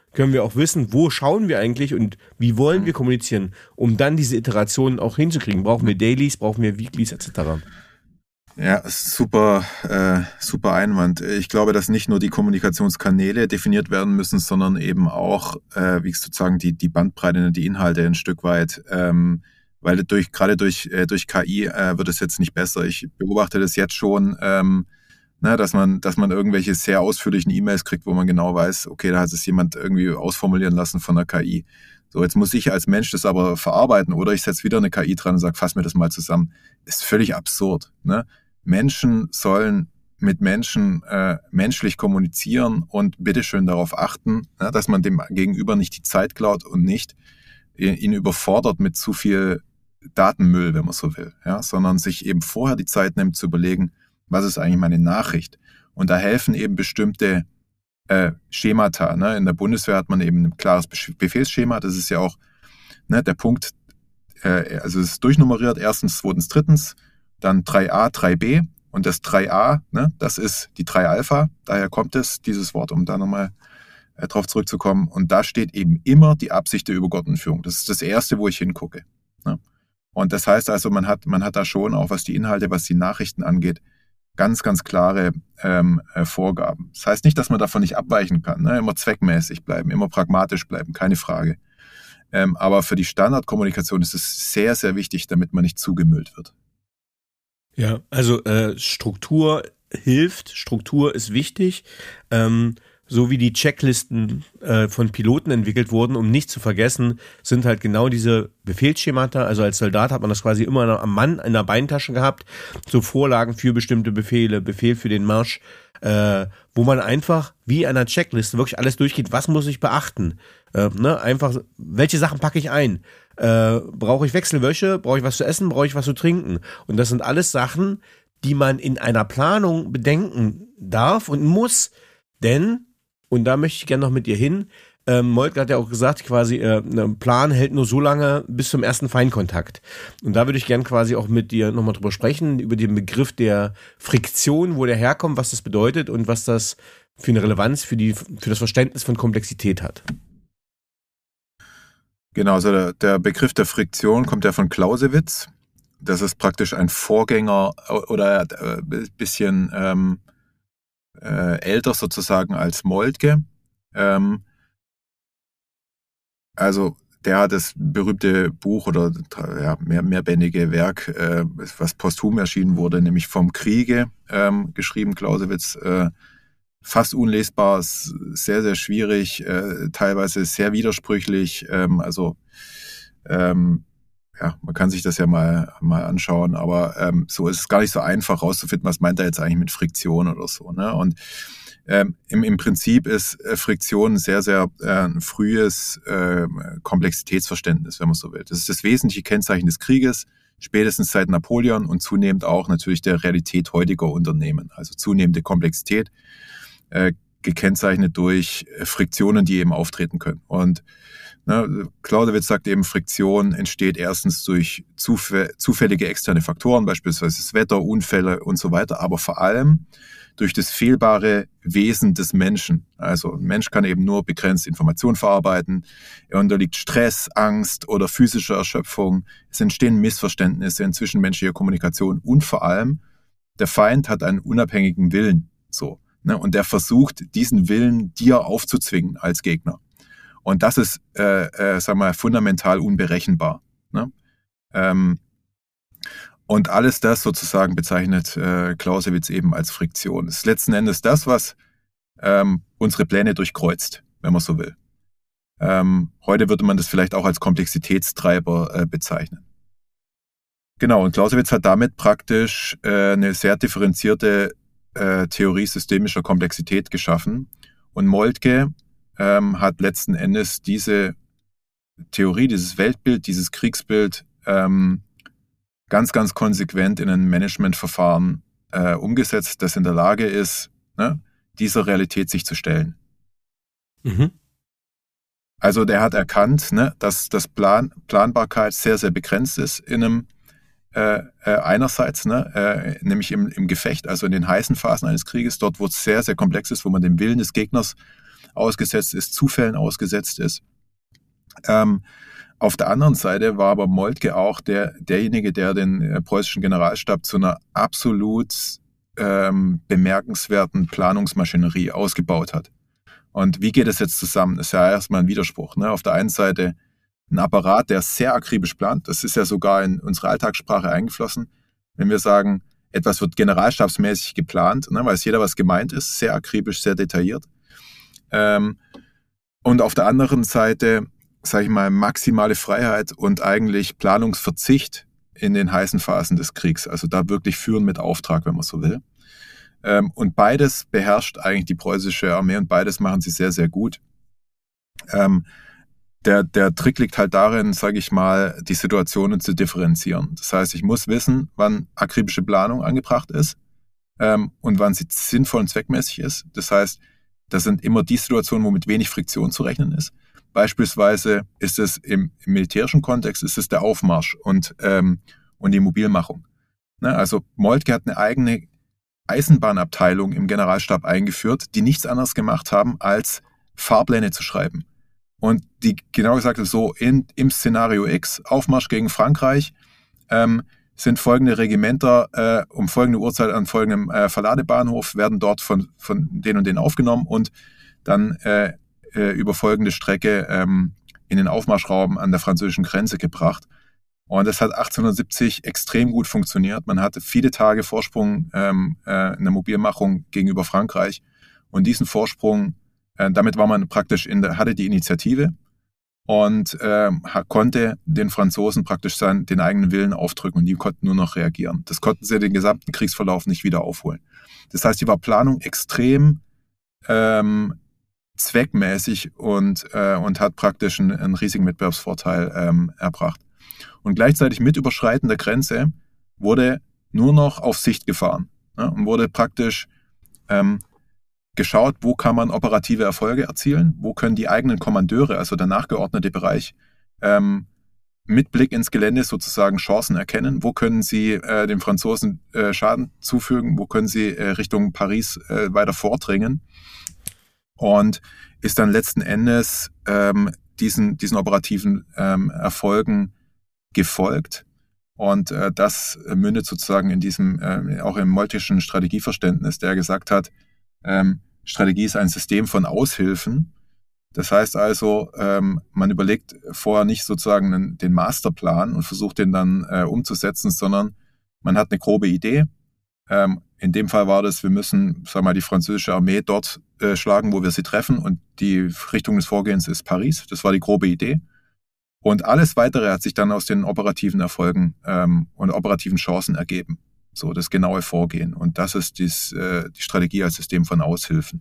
können wir auch wissen, wo schauen wir eigentlich und wie wollen wir kommunizieren, um dann diese Iterationen auch hinzukriegen. Brauchen wir Dailies, brauchen wir Weeklies et cetera. Ja, super, äh, super Einwand. Ich glaube, dass nicht nur die Kommunikationskanäle definiert werden müssen, sondern eben auch, äh, wie sozusagen die die Bandbreite, die Inhalte ein Stück weit, ähm, weil durch gerade durch äh, durch K I äh, wird es jetzt nicht besser. Ich beobachte das jetzt schon, ähm, ne, dass man dass man irgendwelche sehr ausführlichen E-Mails kriegt, wo man genau weiß, okay, da hat es jemand irgendwie ausformulieren lassen von der K I. So, jetzt muss ich als Mensch das aber verarbeiten oder ich setze wieder eine K I dran und sage, fass mir das mal zusammen. Ist völlig absurd, ne? Menschen sollen mit Menschen äh, menschlich kommunizieren und bitteschön darauf achten, ne, dass man dem Gegenüber nicht die Zeit klaut und nicht ihn überfordert mit zu viel Datenmüll, wenn man so will, ja, sondern sich eben vorher die Zeit nimmt zu überlegen, was ist eigentlich meine Nachricht? Und da helfen eben bestimmte äh, Schemata. Ne? In der Bundeswehr hat man eben ein klares Befehlsschema, das ist ja auch ne, der Punkt, äh, also es ist durchnummeriert, erstens, zweitens, drittens, dann drei a, drei b und das drei a, ne, das ist die drei Alpha, daher kommt es, dieses Wort, um da nochmal äh, drauf zurückzukommen. Und da steht eben immer die Absicht der übergeordneten Führung. Das ist das Erste, wo ich hingucke. Ne? Und das heißt also, man hat, man hat da schon auch, was die Inhalte, was die Nachrichten angeht, ganz, ganz klare ähm, äh, Vorgaben. Das heißt nicht, dass man davon nicht abweichen kann, ne? Immer zweckmäßig bleiben, immer pragmatisch bleiben, keine Frage. Ähm, aber für die Standardkommunikation ist es sehr, sehr wichtig, damit man nicht zugemüllt wird. Ja, also äh, Struktur hilft, Struktur ist wichtig, ähm, so wie die Checklisten äh, von Piloten entwickelt wurden, um nicht zu vergessen, sind halt genau diese Befehlsschemata, also als Soldat hat man das quasi immer am Mann in der Beintasche gehabt, so Vorlagen für bestimmte Befehle, Befehl für den Marsch, äh, wo man einfach wie einer Checkliste wirklich alles durchgeht, was muss ich beachten, äh, ne? Einfach, welche Sachen packe ich ein, äh, brauche ich Wechselwäsche, brauche ich was zu essen, brauche ich was zu trinken und das sind alles Sachen, die man in einer Planung bedenken darf und muss, denn, und da möchte ich gerne noch mit dir hin, ähm, Moltke hat ja auch gesagt, quasi äh, ein Plan hält nur so lange bis zum ersten Feinkontakt. Und da würde ich gerne quasi auch mit dir nochmal drüber sprechen, über den Begriff der Friktion, wo der herkommt, was das bedeutet und was das für eine Relevanz für, die, für das Verständnis von Komplexität hat. Genau, also der, der Begriff der Friktion kommt ja von Clausewitz. Das ist praktisch ein Vorgänger oder ein äh, bisschen ähm, äh, älter sozusagen als Moltke. Ähm, also der hat das berühmte Buch oder ja, mehr, mehrbändige Werk, äh, was posthum erschienen wurde, nämlich Vom Kriege, ähm, geschrieben, Clausewitz. Äh, fast unlesbar, sehr, sehr schwierig, äh, teilweise sehr widersprüchlich. Ähm, also ähm, ja, man kann sich das ja mal, mal anschauen, aber ähm, so ist es gar nicht so einfach rauszufinden, was meint er jetzt eigentlich mit Friktion oder so. Ne? Und ähm, im, im Prinzip ist äh, Friktion ein sehr, sehr äh, frühes äh, Komplexitätsverständnis, wenn man so will. Das ist das wesentliche Kennzeichen des Krieges, spätestens seit Napoleon und zunehmend auch natürlich der Realität heutiger Unternehmen. Also zunehmende Komplexität, äh, gekennzeichnet durch äh, Friktionen, die eben auftreten können. Und ne, Clausewitz sagt eben, Friktion entsteht erstens durch zufä- zufällige externe Faktoren, beispielsweise das Wetter, Unfälle und so weiter, aber vor allem durch das fehlbare Wesen des Menschen. Also ein Mensch kann eben nur begrenzt Informationen verarbeiten. Er unterliegt Stress, Angst oder physischer Erschöpfung. Es entstehen Missverständnisse in zwischenmenschlicher Kommunikation und vor allem der Feind hat einen unabhängigen Willen. So, ne? Und der versucht, diesen Willen dir aufzuzwingen als Gegner. Und das ist, äh, äh, sagen wir mal, fundamental unberechenbar. Ne? Ähm, und alles das sozusagen bezeichnet äh, Clausewitz eben als Friktion. Das ist letzten Endes das, was ähm, unsere Pläne durchkreuzt, wenn man so will. Ähm, heute würde man das vielleicht auch als Komplexitätstreiber äh, bezeichnen. Genau, und Clausewitz hat damit praktisch äh, eine sehr differenzierte äh, Theorie systemischer Komplexität geschaffen. Und Moltke ähm, hat letzten Endes diese Theorie, dieses Weltbild, dieses Kriegsbild ähm, ganz, ganz konsequent in ein Managementverfahren äh, umgesetzt, das in der Lage ist, ne, dieser Realität sich zu stellen. Mhm. Also der hat erkannt, ne, dass das Plan, Planbarkeit sehr, sehr begrenzt ist in einem äh, äh, einerseits, ne, äh, nämlich im, im Gefecht, also in den heißen Phasen eines Krieges, dort wo es sehr, sehr komplex ist, wo man den Willen des Gegners ausgesetzt ist, Zufällen ausgesetzt ist. Ähm, auf der anderen Seite war aber Moltke auch der, derjenige, der den äh, preußischen Generalstab zu einer absolut ähm, bemerkenswerten Planungsmaschinerie ausgebaut hat. Und wie geht es jetzt zusammen? Das ist ja erstmal ein Widerspruch. Ne? Auf der einen Seite ein Apparat, der sehr akribisch plant. Das ist ja sogar in unsere Alltagssprache eingeflossen. Wenn wir sagen, etwas wird generalstabsmäßig geplant, ne, weiß jeder, was gemeint ist, sehr akribisch, sehr detailliert. Ähm, und auf der anderen Seite, sage ich mal, maximale Freiheit und eigentlich Planungsverzicht in den heißen Phasen des Kriegs. Also da wirklich führen mit Auftrag, wenn man so will. Ähm, und beides beherrscht eigentlich die preußische Armee und beides machen sie sehr, sehr gut. Ähm, Der, der Trick liegt halt darin, sage ich mal, die Situationen zu differenzieren. Das heißt, ich muss wissen, wann akribische Planung angebracht ist ähm, und wann sie sinnvoll und zweckmäßig ist. Das heißt, das sind immer die Situationen, wo mit wenig Friktion zu rechnen ist. Beispielsweise ist es im, im militärischen Kontext, ist es der Aufmarsch und, ähm, und die Mobilmachung. Ne? Also Moltke hat eine eigene Eisenbahnabteilung im Generalstab eingeführt, die nichts anderes gemacht haben, als Fahrpläne zu schreiben. Und die genau gesagt ist so, in, im Szenario X, Aufmarsch gegen Frankreich, ähm, sind folgende Regimenter äh, um folgende Uhrzeit an folgendem äh, Verladebahnhof, werden dort von, von den und den aufgenommen und dann äh, äh, über folgende Strecke ähm, in den Aufmarschraum an der französischen Grenze gebracht. Und das hat achtzehnhundertsiebzig extrem gut funktioniert. Man hatte viele Tage Vorsprung ähm, äh, in der Mobilmachung gegenüber Frankreich. Und diesen Vorsprung Damit war man praktisch in der, hatte die Initiative und äh, konnte den Franzosen praktisch sein, den eigenen Willen aufdrücken und die konnten nur noch reagieren. Das konnten sie den gesamten Kriegsverlauf nicht wieder aufholen. Das heißt, die war Planung extrem ähm, zweckmäßig und, äh, und hat praktisch einen, einen riesigen Wettbewerbsvorteil ähm, erbracht. Und gleichzeitig mit Überschreiten der Grenze wurde nur noch auf Sicht gefahren, ne, und wurde praktisch ähm, geschaut, wo kann man operative Erfolge erzielen, wo können die eigenen Kommandeure, also der nachgeordnete Bereich, ähm, mit Blick ins Gelände sozusagen Chancen erkennen, wo können sie äh, den Franzosen äh, Schaden zufügen, wo können sie äh, Richtung Paris äh, weiter vordringen und ist dann letzten Endes ähm, diesen, diesen operativen ähm, Erfolgen gefolgt. Und äh, das mündet sozusagen in diesem, äh, auch im Moltke'schen Strategieverständnis, der gesagt hat, ähm, Strategie ist ein System von Aushilfen. Das heißt also, ähm, man überlegt vorher nicht sozusagen den, den Masterplan und versucht den dann äh, umzusetzen, sondern man hat eine grobe Idee. Ähm, in dem Fall war das, wir müssen, sagen wir mal, die französische Armee dort äh, schlagen, wo wir sie treffen und die Richtung des Vorgehens ist Paris. Das war die grobe Idee. Und alles Weitere hat sich dann aus den operativen Erfolgen ähm, und operativen Chancen ergeben. So das genaue Vorgehen. Und das ist dies, äh, die Strategie als System von Aushilfen.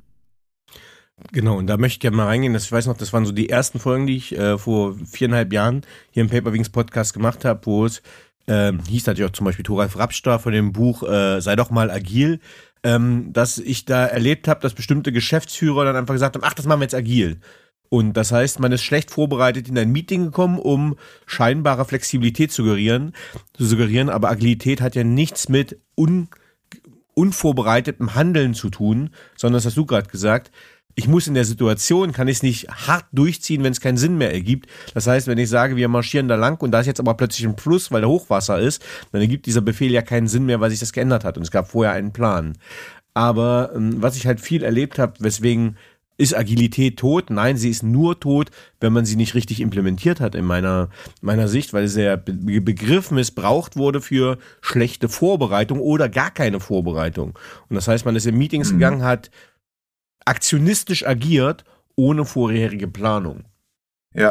Genau, und da möchte ich gerne mal reingehen. Das, ich weiß noch, das waren so die ersten Folgen, die ich äh, vor viereinhalb Jahren hier im Paperwings Podcast gemacht habe, wo es ähm, hieß natürlich auch zum Beispiel Thoralf Rapstar von dem Buch äh, Sei doch mal agil, ähm, dass ich da erlebt habe, dass bestimmte Geschäftsführer dann einfach gesagt haben, ach, das machen wir jetzt agil. Und das heißt, man ist schlecht vorbereitet in ein Meeting gekommen, um scheinbare Flexibilität zu suggerieren, zu suggerieren, aber Agilität hat ja nichts mit un, unvorbereitetem Handeln zu tun, sondern das hast du gerade gesagt, ich muss in der Situation, kann ich es nicht hart durchziehen, wenn es keinen Sinn mehr ergibt. Das heißt, wenn ich sage, wir marschieren da lang und da ist jetzt aber plötzlich ein Fluss, weil da Hochwasser ist, dann ergibt dieser Befehl ja keinen Sinn mehr, weil sich das geändert hat und es gab vorher einen Plan. Aber ähm, was ich halt viel erlebt habe, weswegen ist Agilität tot? Nein, sie ist nur tot, wenn man sie nicht richtig implementiert hat in meiner meiner Sicht, weil der Be- Begriff missbraucht wurde für schlechte Vorbereitung oder gar keine Vorbereitung. Und das heißt, man ist in Meetings mhm. gegangen, hat aktionistisch agiert, ohne vorherige Planung. Ja,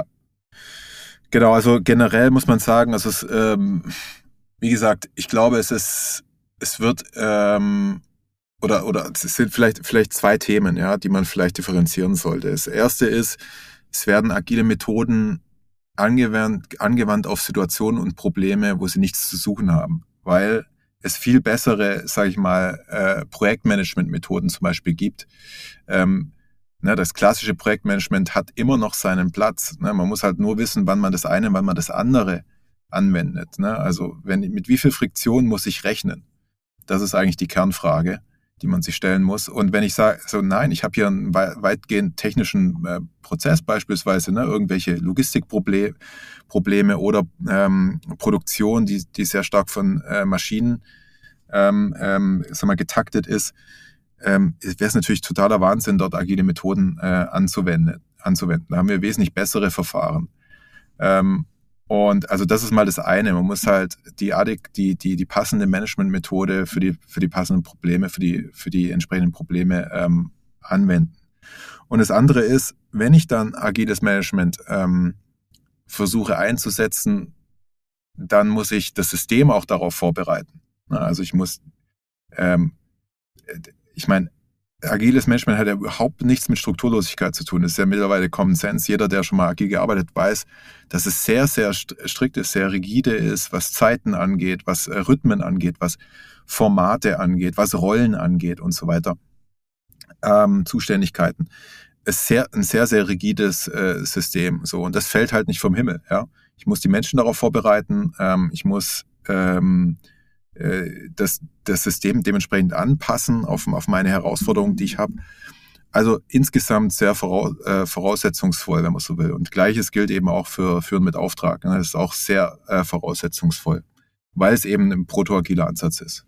genau, also generell muss man sagen, also es, ähm, wie gesagt, ich glaube, es ist, es wird, ähm, Oder, oder es sind vielleicht, vielleicht zwei Themen, ja, die man vielleicht differenzieren sollte. Das erste ist, es werden agile Methoden angewandt, angewandt auf Situationen und Probleme, wo sie nichts zu suchen haben, weil es viel bessere, sage ich mal, äh, Projektmanagement-Methoden zum Beispiel gibt. Ähm, ne, das klassische Projektmanagement hat immer noch seinen Platz. Ne? Man muss halt nur wissen, wann man das eine, wann man das andere anwendet. Ne? Also wenn, mit wie viel Friktion muss ich rechnen? Das ist eigentlich die Kernfrage. die man sich stellen muss. Und wenn ich sage, so nein, ich habe hier einen weitgehend technischen äh, Prozess beispielsweise, ne, irgendwelche Logistikprobleme Probleme oder ähm, Produktion, die, die sehr stark von äh, Maschinen ähm, ähm, sag mal, getaktet ist, ähm, wäre es natürlich totaler Wahnsinn, dort agile Methoden äh, anzuwenden, anzuwenden. Da haben wir wesentlich bessere Verfahren. Ähm, Und also das ist mal das eine. Man muss halt die die die die passende Managementmethode für die für die passenden Probleme, für die für die entsprechenden Probleme ähm, anwenden. Und das andere ist, wenn ich dann agiles Management ähm, versuche einzusetzen, dann muss ich das System auch darauf vorbereiten. Also ich muss, ähm, ich meine, agiles Management hat ja überhaupt nichts mit Strukturlosigkeit zu tun. Das ist ja mittlerweile Common Sense. Jeder, der schon mal agil gearbeitet hat, weiß, dass es sehr, sehr strikt ist, sehr rigide ist, was Zeiten angeht, was Rhythmen angeht, was Formate angeht, was Rollen angeht und so weiter. Ähm, Zuständigkeiten. Es ist sehr, ein sehr, sehr rigides äh, System. So, und das fällt halt nicht vom Himmel. Ja? Ich muss die Menschen darauf vorbereiten. Ähm, ich muss ähm, Das, das System dementsprechend anpassen auf, auf meine Herausforderungen, die ich habe. Also insgesamt sehr voraus, äh, voraussetzungsvoll, wenn man so will. Und Gleiches gilt eben auch für Führen mit Auftrag. Ne? Das ist auch sehr äh, voraussetzungsvoll, weil es eben ein protoagiler Ansatz ist.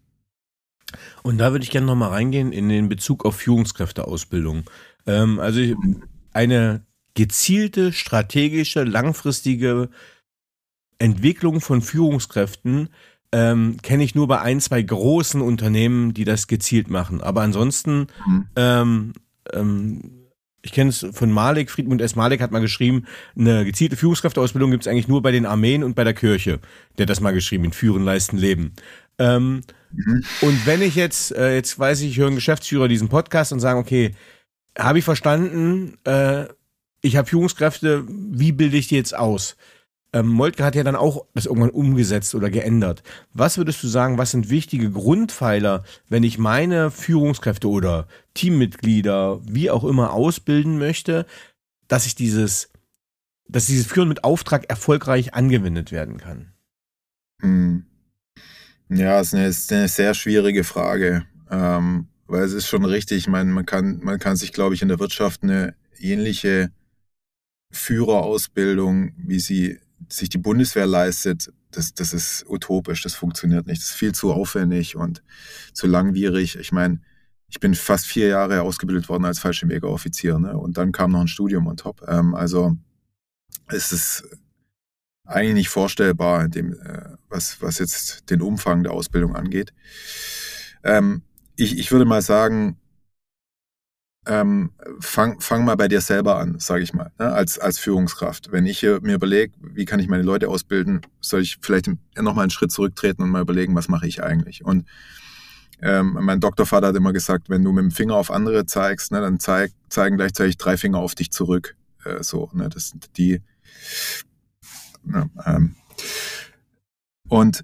Und da würde ich gerne nochmal reingehen in den Bezug auf Führungskräfteausbildung. Ähm, also ich, eine gezielte, strategische, langfristige Entwicklung von Führungskräften Ähm, kenne ich nur bei ein, zwei großen Unternehmen, die das gezielt machen. Aber ansonsten, mhm. ähm, ähm, ich kenne es von Malik, Friedmund S. Malik hat mal geschrieben, eine gezielte Führungskräfteausbildung gibt es eigentlich nur bei den Armeen und bei der Kirche. Der hat das mal geschrieben, in Führen, Leisten, Leben. Ähm, mhm. Und wenn ich jetzt, äh, jetzt weiß ich, ich höre einen Geschäftsführer diesen Podcast und sage, okay, habe ich verstanden, äh, ich habe Führungskräfte, wie bilde ich die jetzt aus? Ähm, Moltke hat ja dann auch das irgendwann umgesetzt oder geändert. Was würdest du sagen, was sind wichtige Grundpfeiler, wenn ich meine Führungskräfte oder Teammitglieder, wie auch immer, ausbilden möchte, dass ich dieses, dass dieses Führen mit Auftrag erfolgreich angewendet werden kann? Hm. Ja, das ist eine, ist eine sehr schwierige Frage, ähm, weil es ist schon richtig, ich meine, man kann, man kann sich, glaube ich, in der Wirtschaft eine ähnliche Führerausbildung, wie sie sich die Bundeswehr leistet, das, das ist utopisch, das funktioniert nicht. Das ist viel zu aufwendig und zu langwierig. Ich meine, ich bin fast vier Jahre ausgebildet worden als Fallschirmjägeroffizier, ne? Und dann kam noch ein Studium on top. Ähm, also es ist eigentlich nicht vorstellbar, in dem, äh, was, was jetzt den Umfang der Ausbildung angeht. Ähm, ich, ich würde mal sagen, Ähm, fang, fang mal bei dir selber an, sage ich mal, ne, als, als Führungskraft. Wenn ich mir überlege, wie kann ich meine Leute ausbilden, soll ich vielleicht nochmal einen Schritt zurücktreten und mal überlegen, was mache ich eigentlich? Und ähm, mein Doktorvater hat immer gesagt, wenn du mit dem Finger auf andere zeigst, ne, dann zeig, zeigen gleichzeitig drei Finger auf dich zurück. Äh, so, ne, das sind die. Ne, ähm, und,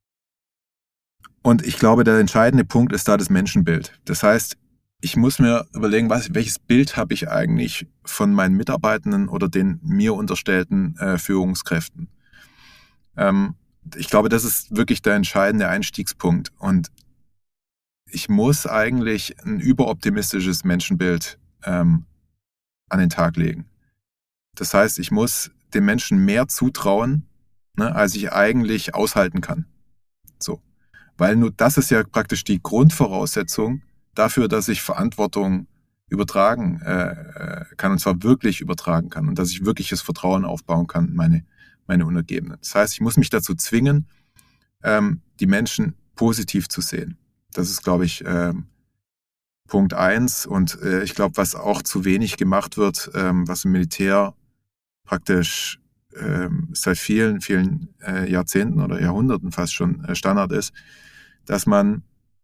und ich glaube, der entscheidende Punkt ist da das Menschenbild. Das heißt, ich muss mir überlegen, was, welches Bild habe ich eigentlich von meinen Mitarbeitenden oder den mir unterstellten äh, Führungskräften. Ähm, ich glaube, das ist wirklich der entscheidende Einstiegspunkt. Und ich muss eigentlich ein überoptimistisches Menschenbild ähm, an den Tag legen. Das heißt, ich muss den Menschen mehr zutrauen, ne, als ich eigentlich aushalten kann. So. Weil nur das ist ja praktisch die Grundvoraussetzung dafür, dass ich Verantwortung übertragen äh, kann, und zwar wirklich übertragen kann und dass ich wirkliches Vertrauen aufbauen kann in meine, meine Untergebenen. Das heißt, ich muss mich dazu zwingen, ähm, die Menschen positiv zu sehen. Das ist, glaube ich, ähm, Punkt eins. Und äh, ich glaube, was auch zu wenig gemacht wird, ähm, was im Militär praktisch ähm, seit vielen, vielen äh, Jahrzehnten oder Jahrhunderten fast schon äh, Standard ist, dass man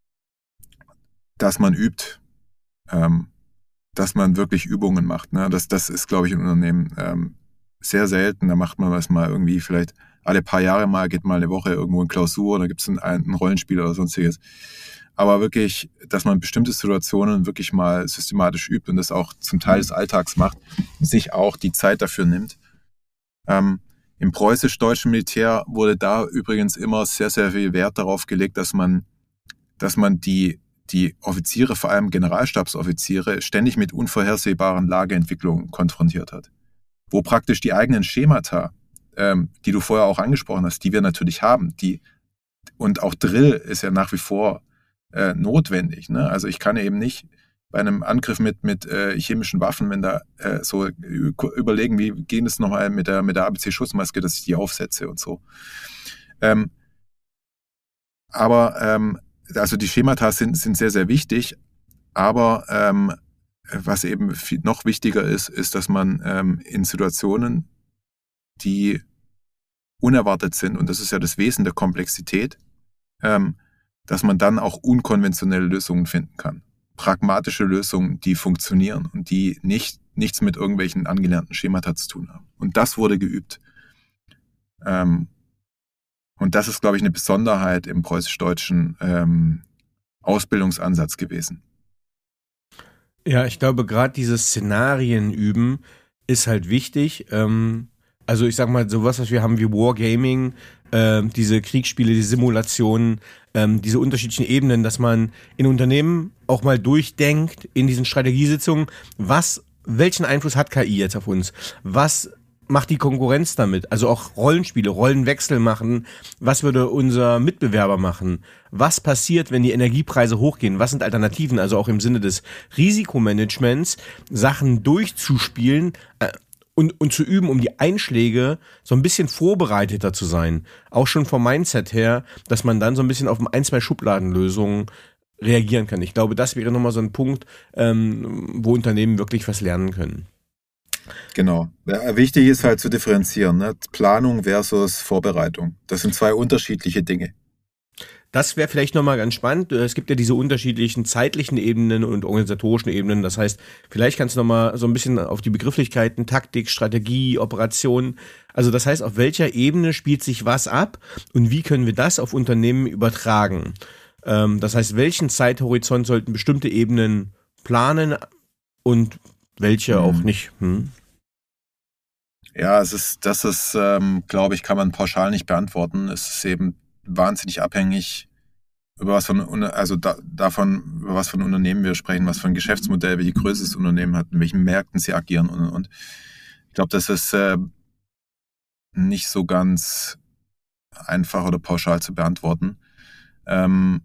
dass man übt, ähm, dass man wirklich Übungen macht. Ne? Das, das ist, glaube ich, im Unternehmen ähm, sehr selten. Da macht man was mal irgendwie vielleicht alle paar Jahre mal, geht mal eine Woche irgendwo in Klausur, da gibt es ein, ein Rollenspiel oder sonstiges. Aber wirklich, dass man bestimmte Situationen wirklich mal systematisch übt und das auch zum Teil des Alltags macht, sich auch die Zeit dafür nimmt. Ähm, im preußisch-deutschen Militär wurde da übrigens immer sehr, sehr viel Wert darauf gelegt, dass man, dass man die die Offiziere, vor allem Generalstabsoffiziere, ständig mit unvorhersehbaren Lageentwicklungen konfrontiert hat. Wo praktisch die eigenen Schemata, ähm, die du vorher auch angesprochen hast, die wir natürlich haben, die und auch Drill ist ja nach wie vor äh, notwendig. Ne? Also ich kann eben nicht bei einem Angriff mit, mit äh, chemischen Waffen, wenn da äh, so überlegen, wie geht es nochmal mit der, mit der A B C-Schussmaske, dass ich die aufsetze und so. Ähm, aber ähm, also die Schemata sind, sind sehr, sehr wichtig, aber ähm, was eben viel, noch wichtiger ist, ist, dass man ähm, in Situationen, die unerwartet sind, und das ist ja das Wesen der Komplexität, ähm, dass man dann auch unkonventionelle Lösungen finden kann. Pragmatische Lösungen, die funktionieren und die nicht, nichts mit irgendwelchen angelernten Schemata zu tun haben. Und das wurde geübt. Ähm, und das ist, glaube ich, eine Besonderheit im preußisch-deutschen ähm, Ausbildungsansatz gewesen. Ja, ich glaube, gerade dieses Szenarien üben ist halt wichtig. Ähm, also ich sag mal, sowas, was wir haben wie Wargaming, äh, diese Kriegsspiele, die Simulationen, ähm, diese unterschiedlichen Ebenen, dass man in Unternehmen auch mal durchdenkt in diesen Strategiesitzungen, was, welchen Einfluss hat K I jetzt auf uns? Was macht die Konkurrenz damit? Also auch Rollenspiele, Rollenwechsel machen. Was würde unser Mitbewerber machen? Was passiert, wenn die Energiepreise hochgehen? Was sind Alternativen? Also auch im Sinne des Risikomanagements, Sachen durchzuspielen äh, und, und zu üben, um die Einschläge so ein bisschen vorbereiteter zu sein. Auch schon vom Mindset her, dass man dann so ein bisschen auf ein, zwei Schubladenlösungen reagieren kann. Ich glaube, das wäre nochmal so ein Punkt, ähm, wo Unternehmen wirklich was lernen können. Genau. Ja, wichtig ist halt zu differenzieren, ne? Planung versus Vorbereitung. Das sind zwei unterschiedliche Dinge. Das wäre vielleicht nochmal ganz spannend. Es gibt ja diese unterschiedlichen zeitlichen Ebenen und organisatorischen Ebenen. Das heißt, vielleicht kannst du nochmal so ein bisschen auf die Begrifflichkeiten Taktik, Strategie, Operation. Also das heißt, auf welcher Ebene spielt sich was ab und wie können wir das auf Unternehmen übertragen? Das heißt, welchen Zeithorizont sollten bestimmte Ebenen planen und welche hm. auch nicht? Hm? Ja, es ist, das ist, ähm, glaube ich, kann man pauschal nicht beantworten. Es ist eben wahnsinnig abhängig, über was von, also da, davon, über was von Unternehmen wir sprechen, was für ein Geschäftsmodell, welche Größe das Unternehmen hat, in welchen Märkten sie agieren und, und. Ich glaube, das ist äh, nicht so ganz einfach oder pauschal zu beantworten. Ähm,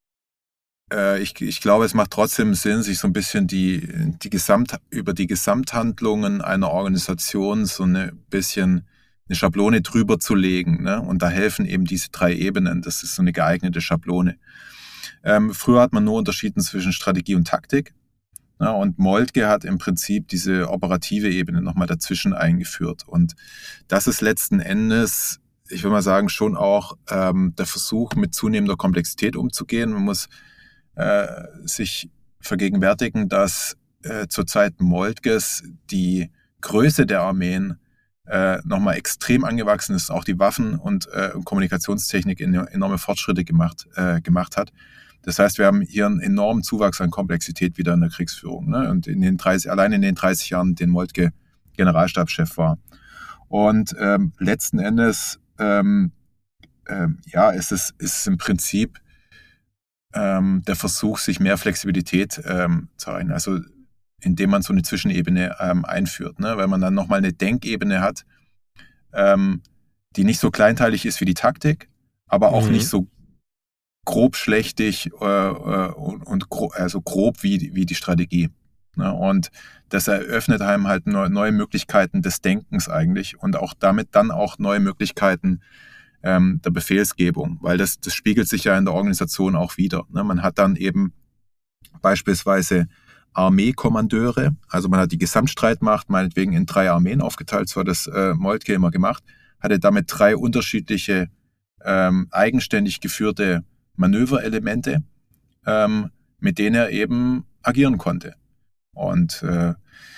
äh, ich, ich glaube, es macht trotzdem Sinn, sich so ein bisschen die, die Gesamt, über die Gesamthandlungen einer Organisation so ein bisschen eine Schablone drüber zu legen, ne? Und da helfen eben diese drei Ebenen. Das ist so eine geeignete Schablone. Ähm, früher hat man nur unterschieden zwischen Strategie und Taktik. Ne? Und Moltke hat im Prinzip diese operative Ebene nochmal dazwischen eingeführt. Und das ist letzten Endes, ich würde mal sagen, schon auch ähm, der Versuch, mit zunehmender Komplexität umzugehen. Man muss äh, sich vergegenwärtigen, dass äh, zur Zeit Moltkes die Größe der Armeen Äh, nochmal extrem angewachsen ist, auch die Waffen- und äh, Kommunikationstechnik enorme Fortschritte gemacht, äh, gemacht hat. Das heißt, wir haben hier einen enormen Zuwachs an Komplexität wieder in der Kriegsführung. Ne? Und in den dreißig, allein in den dreißig Jahren, den Moltke Generalstabschef war. Und ähm, letzten Endes, ähm, ähm, ja, ist es, ist es im Prinzip ähm, der Versuch, sich mehr Flexibilität ähm, zu erreichen. Also indem man so eine Zwischenebene ähm, einführt, ne? Weil man dann nochmal eine Denkebene hat, ähm, die nicht so kleinteilig ist wie die Taktik, aber auch mhm. nicht so grobschlächtig äh, und, und gro- also grob wie, wie die Strategie. Ne? Und das eröffnet einem halt neue, neue Möglichkeiten des Denkens eigentlich und auch damit dann auch neue Möglichkeiten ähm, der Befehlsgebung, weil das, das spiegelt sich ja in der Organisation auch wieder. Ne? Man hat dann eben beispielsweise Armeekommandeure, also man hat die Gesamtstreitmacht meinetwegen in drei Armeen aufgeteilt, so hat das äh, Moltke immer gemacht, hatte damit drei unterschiedliche ähm, eigenständig geführte Manöverelemente, ähm, mit denen er eben agieren konnte. Und äh,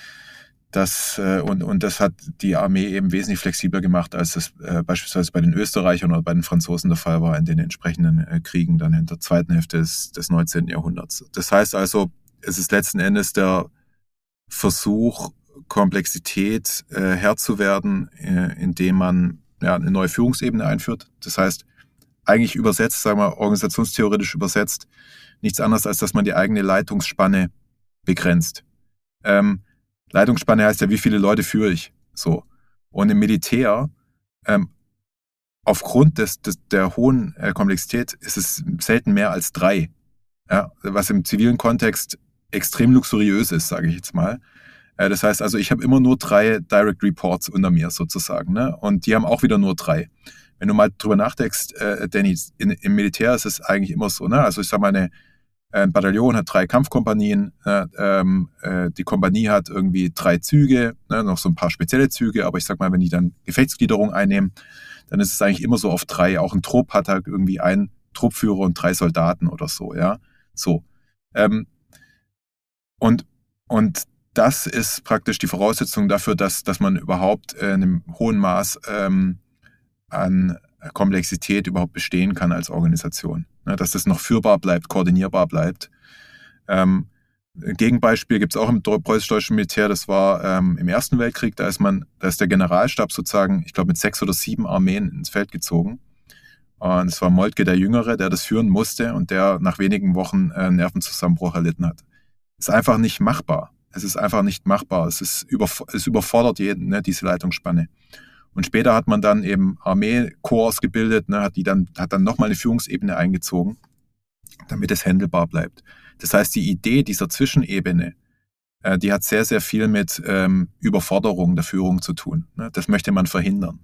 das äh, und und das hat die Armee eben wesentlich flexibler gemacht, als das äh, beispielsweise bei den Österreichern oder bei den Franzosen der Fall war in den entsprechenden äh, Kriegen dann in der zweiten Hälfte des, des neunzehnten Jahrhunderts. Das heißt also, es ist letzten Endes der Versuch, Komplexität äh, Herr zu werden, äh, indem man ja, eine neue Führungsebene einführt. Das heißt, eigentlich übersetzt, sagen wir organisationstheoretisch übersetzt, nichts anderes, als dass man die eigene Leitungsspanne begrenzt. Ähm, Leitungsspanne heißt ja, wie viele Leute führe ich? So. Und im Militär, ähm, aufgrund des, des, der hohen äh, Komplexität ist es selten mehr als drei. Ja, was im zivilen Kontext extrem luxuriös ist, sage ich jetzt mal. Äh, das heißt also, ich habe immer nur drei Direct Reports unter mir sozusagen. Ne? Und die haben auch wieder nur drei. Wenn du mal drüber nachdenkst, äh, Danny, in, im Militär ist es eigentlich immer so. Ne? Also ich sage mal, eine, ein Bataillon hat drei Kampfkompanien. Äh, ähm, äh, die Kompanie hat irgendwie drei Züge, ne? Noch so ein paar spezielle Züge. Aber ich sag mal, wenn die dann Gefechtsgliederung einnehmen, dann ist es eigentlich immer so auf drei. Auch ein Trupp hat halt irgendwie einen Truppführer und drei Soldaten oder so, ja. So. Ähm, und, und das ist praktisch die Voraussetzung dafür, dass, dass man überhaupt äh, in einem hohen Maß ähm, an Komplexität überhaupt bestehen kann als Organisation. Ne, dass das noch führbar bleibt, koordinierbar bleibt. Ähm, ein Gegenbeispiel gibt es auch im preußisch-deutschen Militär, das war ähm, im Ersten Weltkrieg, da ist man, da ist der Generalstab sozusagen, ich glaube, mit sechs oder sieben Armeen ins Feld gezogen. Und es war Moltke der Jüngere, der das führen musste und der nach wenigen Wochen äh, Nervenzusammenbruch erlitten hat. Ist einfach nicht machbar. Es ist einfach nicht machbar. Es ist über, es überfordert jeden, ne, diese Leitungsspanne. Und später hat man dann eben Armeekorps gebildet, ne, hat die dann, hat dann nochmal eine Führungsebene eingezogen, damit es handelbar bleibt. Das heißt, die Idee dieser Zwischenebene, äh, die hat sehr, sehr viel mit ähm, Überforderung der Führung zu tun. Ne? Das möchte man verhindern.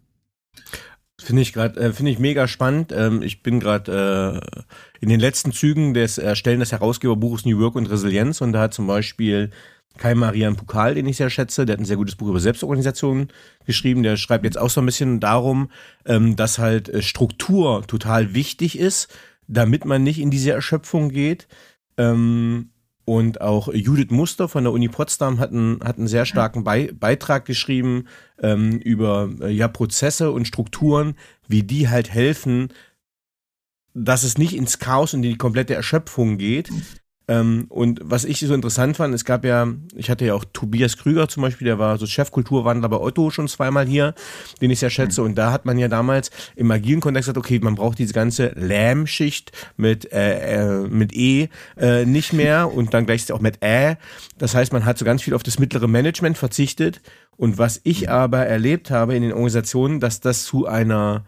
Finde ich gerade, äh, finde ich mega spannend. Ähm, ich bin gerade äh, in den letzten Zügen des Erstellen des Herausgeberbuches New Work und Resilienz und da hat zum Beispiel Kai-Marian Pukal, den ich sehr schätze, der hat ein sehr gutes Buch über Selbstorganisation geschrieben, der schreibt jetzt auch so ein bisschen darum, ähm, dass halt äh, Struktur total wichtig ist, damit man nicht in diese Erschöpfung geht. Ähm, und auch Judith Muster von der Uni Potsdam hat einen, hat einen sehr starken Be- Beitrag geschrieben ähm, über äh, ja, Prozesse und Strukturen, wie die halt helfen, dass es nicht ins Chaos und in die komplette Erschöpfung geht. Ähm, und was ich so interessant fand, es gab ja, ich hatte ja auch Tobias Krüger zum Beispiel, der war so Chefkulturwandler bei Otto schon zweimal hier, den ich sehr schätze. Und da hat man ja damals im agilen Kontext gesagt, okay, man braucht diese ganze Lähm-Schicht mit, äh, äh, mit E äh, nicht mehr und dann gleich auch mit Ä. Das heißt, man hat so ganz viel auf das mittlere Management verzichtet. Und was ich aber erlebt habe in den Organisationen, dass das zu einer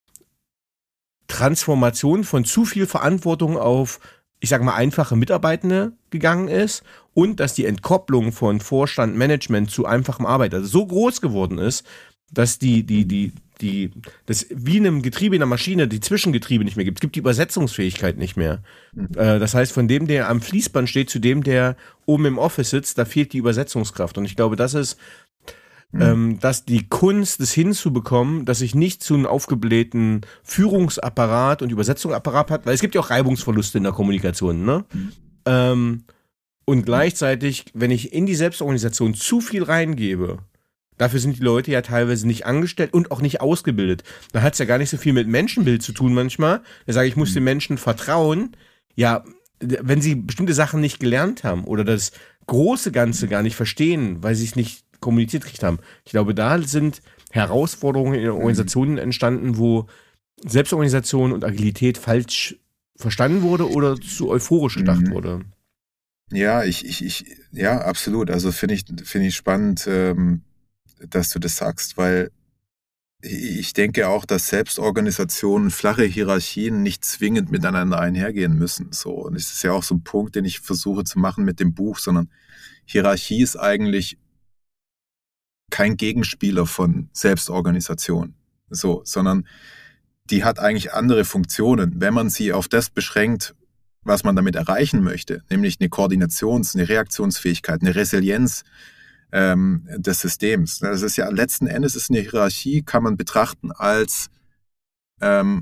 Transformation von zu viel Verantwortung auf, ich sag mal, einfache Mitarbeitende gegangen ist und dass die Entkopplung von Vorstand, Management zu einfachem Arbeiter so groß geworden ist, dass die, die, die, die, das wie in einem Getriebe, in einer Maschine, die Zwischengetriebe nicht mehr gibt. Es gibt die Übersetzungsfähigkeit nicht mehr. Mhm. Äh, das heißt, von dem, der am Fließband steht, zu dem, der oben im Office sitzt, da fehlt die Übersetzungskraft. Und ich glaube, das ist Mhm. Ähm, dass die Kunst, das hinzubekommen, dass ich nicht zu einem aufgeblähten Führungsapparat und Übersetzungsapparat hat, weil es gibt ja auch Reibungsverluste in der Kommunikation, ne? Mhm. Ähm, und gleichzeitig, wenn ich in die Selbstorganisation zu viel reingebe, dafür sind die Leute ja teilweise nicht angestellt und auch nicht ausgebildet. Da hat es ja gar nicht so viel mit Menschenbild zu tun manchmal. Da sage ich, ich muss den Menschen vertrauen. Ja, wenn sie bestimmte Sachen nicht gelernt haben oder das große Ganze gar nicht verstehen, weil sie es nicht kommuniziert gekriegt haben. Ich glaube, da sind Herausforderungen in Organisationen entstanden, wo Selbstorganisation und Agilität falsch verstanden wurde oder zu euphorisch gedacht mhm. wurde. Ja, ich, ich, ich, ja, absolut. Also finde ich, finde ich spannend, ähm, dass du das sagst, weil ich denke auch, dass Selbstorganisationen, flache Hierarchien nicht zwingend miteinander einhergehen müssen. So. Und es ist ja auch so ein Punkt, den ich versuche zu machen mit dem Buch, sondern Hierarchie ist eigentlich kein Gegenspieler von Selbstorganisation, so, sondern die hat eigentlich andere Funktionen, wenn man sie auf das beschränkt, was man damit erreichen möchte, nämlich eine Koordinations-, eine Reaktionsfähigkeit, eine Resilienz ähm, des Systems. Das ist ja letzten Endes ist eine Hierarchie, kann man betrachten als ähm,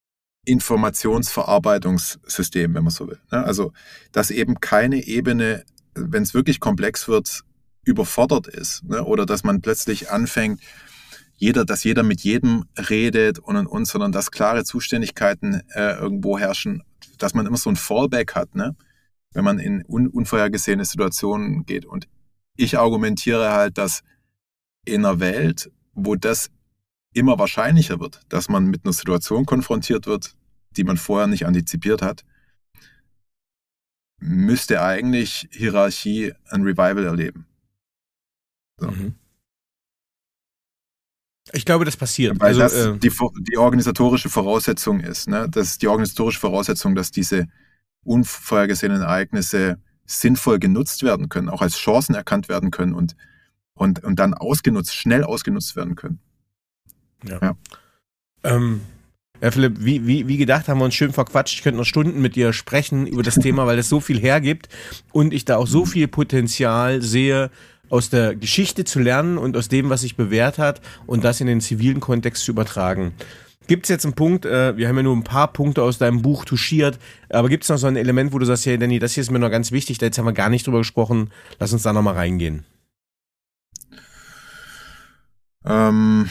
Informationsverarbeitungssystem, wenn man so will. Also, dass eben keine Ebene, wenn es wirklich komplex wird, überfordert ist, ne? Oder dass man plötzlich anfängt, jeder, dass jeder mit jedem redet und und und, sondern dass klare Zuständigkeiten äh, irgendwo herrschen, dass man immer so ein Fallback hat, ne? Wenn man in un- unvorhergesehene Situationen geht. Und ich argumentiere halt, dass in einer Welt, wo das immer wahrscheinlicher wird, dass man mit einer Situation konfrontiert wird, die man vorher nicht antizipiert hat, müsste eigentlich Hierarchie ein Revival erleben. So. Mhm. Ich glaube, das passiert. Weil also, das äh, die, die organisatorische Voraussetzung ist. Ne? Das ist die organisatorische Voraussetzung, dass diese unvorhergesehenen Ereignisse sinnvoll genutzt werden können, auch als Chancen erkannt werden können und, und, und dann ausgenutzt, schnell ausgenutzt werden können. Ja. Ja. Ähm, ja, Philipp, wie, wie, wie gedacht, haben wir uns schön verquatscht. Ich könnte noch Stunden mit dir sprechen über das Thema, weil es so viel hergibt und ich da auch so viel Potenzial sehe, aus der Geschichte zu lernen und aus dem, was sich bewährt hat und das in den zivilen Kontext zu übertragen. Gibt es jetzt einen Punkt, äh, wir haben ja nur ein paar Punkte aus deinem Buch touchiert, aber gibt es noch so ein Element, wo du sagst, hey Danny, das hier ist mir noch ganz wichtig, da jetzt haben wir gar nicht drüber gesprochen, lass uns da nochmal reingehen. Ähm,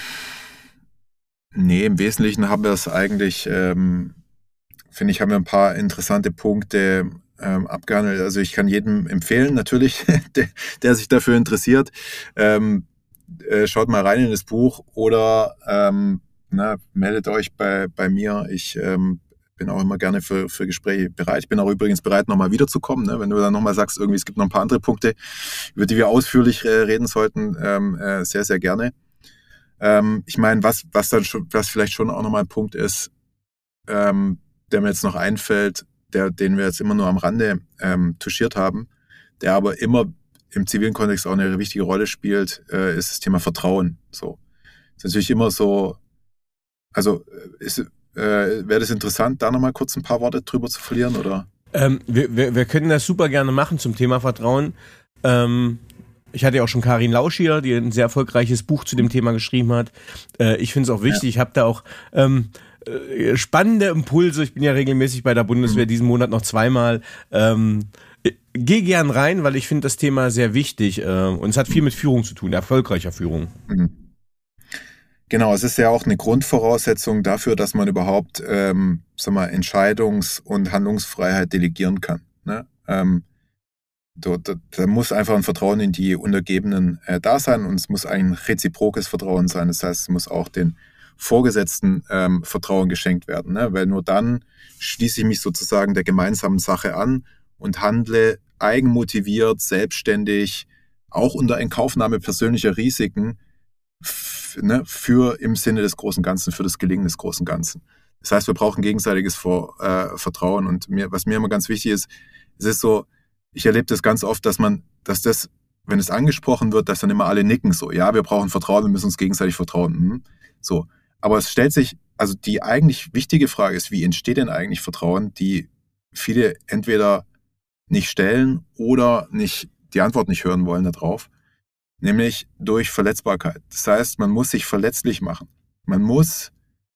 nee, im Wesentlichen haben wir es eigentlich, ähm, finde ich, haben wir ein paar interessante Punkte ähm, abgehandelt. Also ich kann jedem empfehlen, natürlich, der, der sich dafür interessiert, ähm, äh, schaut mal rein in das Buch oder ähm, na, meldet euch bei, bei mir. Ich ähm, bin auch immer gerne für, für Gespräche bereit. Ich bin auch übrigens bereit, nochmal wiederzukommen. Ne? Wenn du dann nochmal sagst, irgendwie es gibt noch ein paar andere Punkte, über die wir ausführlich äh, reden sollten, ähm, äh, sehr, sehr gerne. Ähm, ich meine, was, was dann schon, was vielleicht schon auch nochmal ein Punkt ist, ähm, der mir jetzt noch einfällt, der, den wir jetzt immer nur am Rande ähm, touchiert haben, der aber immer im zivilen Kontext auch eine wichtige Rolle spielt, äh, ist das Thema Vertrauen. So. Ist natürlich immer so, also ist, äh, wäre das interessant, da nochmal kurz ein paar Worte drüber zu verlieren, oder? Ähm, wir, wir, wir können das super gerne machen zum Thema Vertrauen. Ähm, ich hatte ja auch schon Karin Lausch hier, die ein sehr erfolgreiches Buch zu dem Thema geschrieben hat. Äh, ich finde es auch wichtig, ja. Ich habe da auch ähm, äh, spannende Impulse. Ich bin ja regelmäßig bei der Bundeswehr, mhm. diesen Monat noch zweimal. Ähm, Geh gern rein, weil ich finde das Thema sehr wichtig äh, und es hat viel mit Führung zu tun, erfolgreicher Führung. Mhm. Genau, es ist ja auch eine Grundvoraussetzung dafür, dass man überhaupt ähm, sag mal, Entscheidungs- und Handlungsfreiheit delegieren kann. Ne? Ähm, da, da, da muss einfach ein Vertrauen in die Untergebenen äh, da sein und es muss ein reziprokes Vertrauen sein. Das heißt, es muss auch den Vorgesetzten ähm, Vertrauen geschenkt werden, ne? Weil nur dann schließe ich mich sozusagen der gemeinsamen Sache an und handle eigenmotiviert, selbstständig, auch unter Inkaufnahme persönlicher Risiken f- ne, für im Sinne des großen Ganzen, für das Gelingen des großen Ganzen. Das heißt, wir brauchen gegenseitiges Vor, äh, Vertrauen. Und mir, was mir immer ganz wichtig ist, es ist so, ich erlebe das ganz oft, dass man, dass das, wenn es angesprochen wird, dass dann immer alle nicken so, ja, wir brauchen Vertrauen, wir müssen uns gegenseitig vertrauen. Hm, so. Aber es stellt sich, also die eigentlich wichtige Frage ist, wie entsteht denn eigentlich Vertrauen, die viele entweder nicht stellen oder nicht die Antwort nicht hören wollen darauf, nämlich durch Verletzbarkeit. Das heißt, man muss sich verletzlich machen. Man muss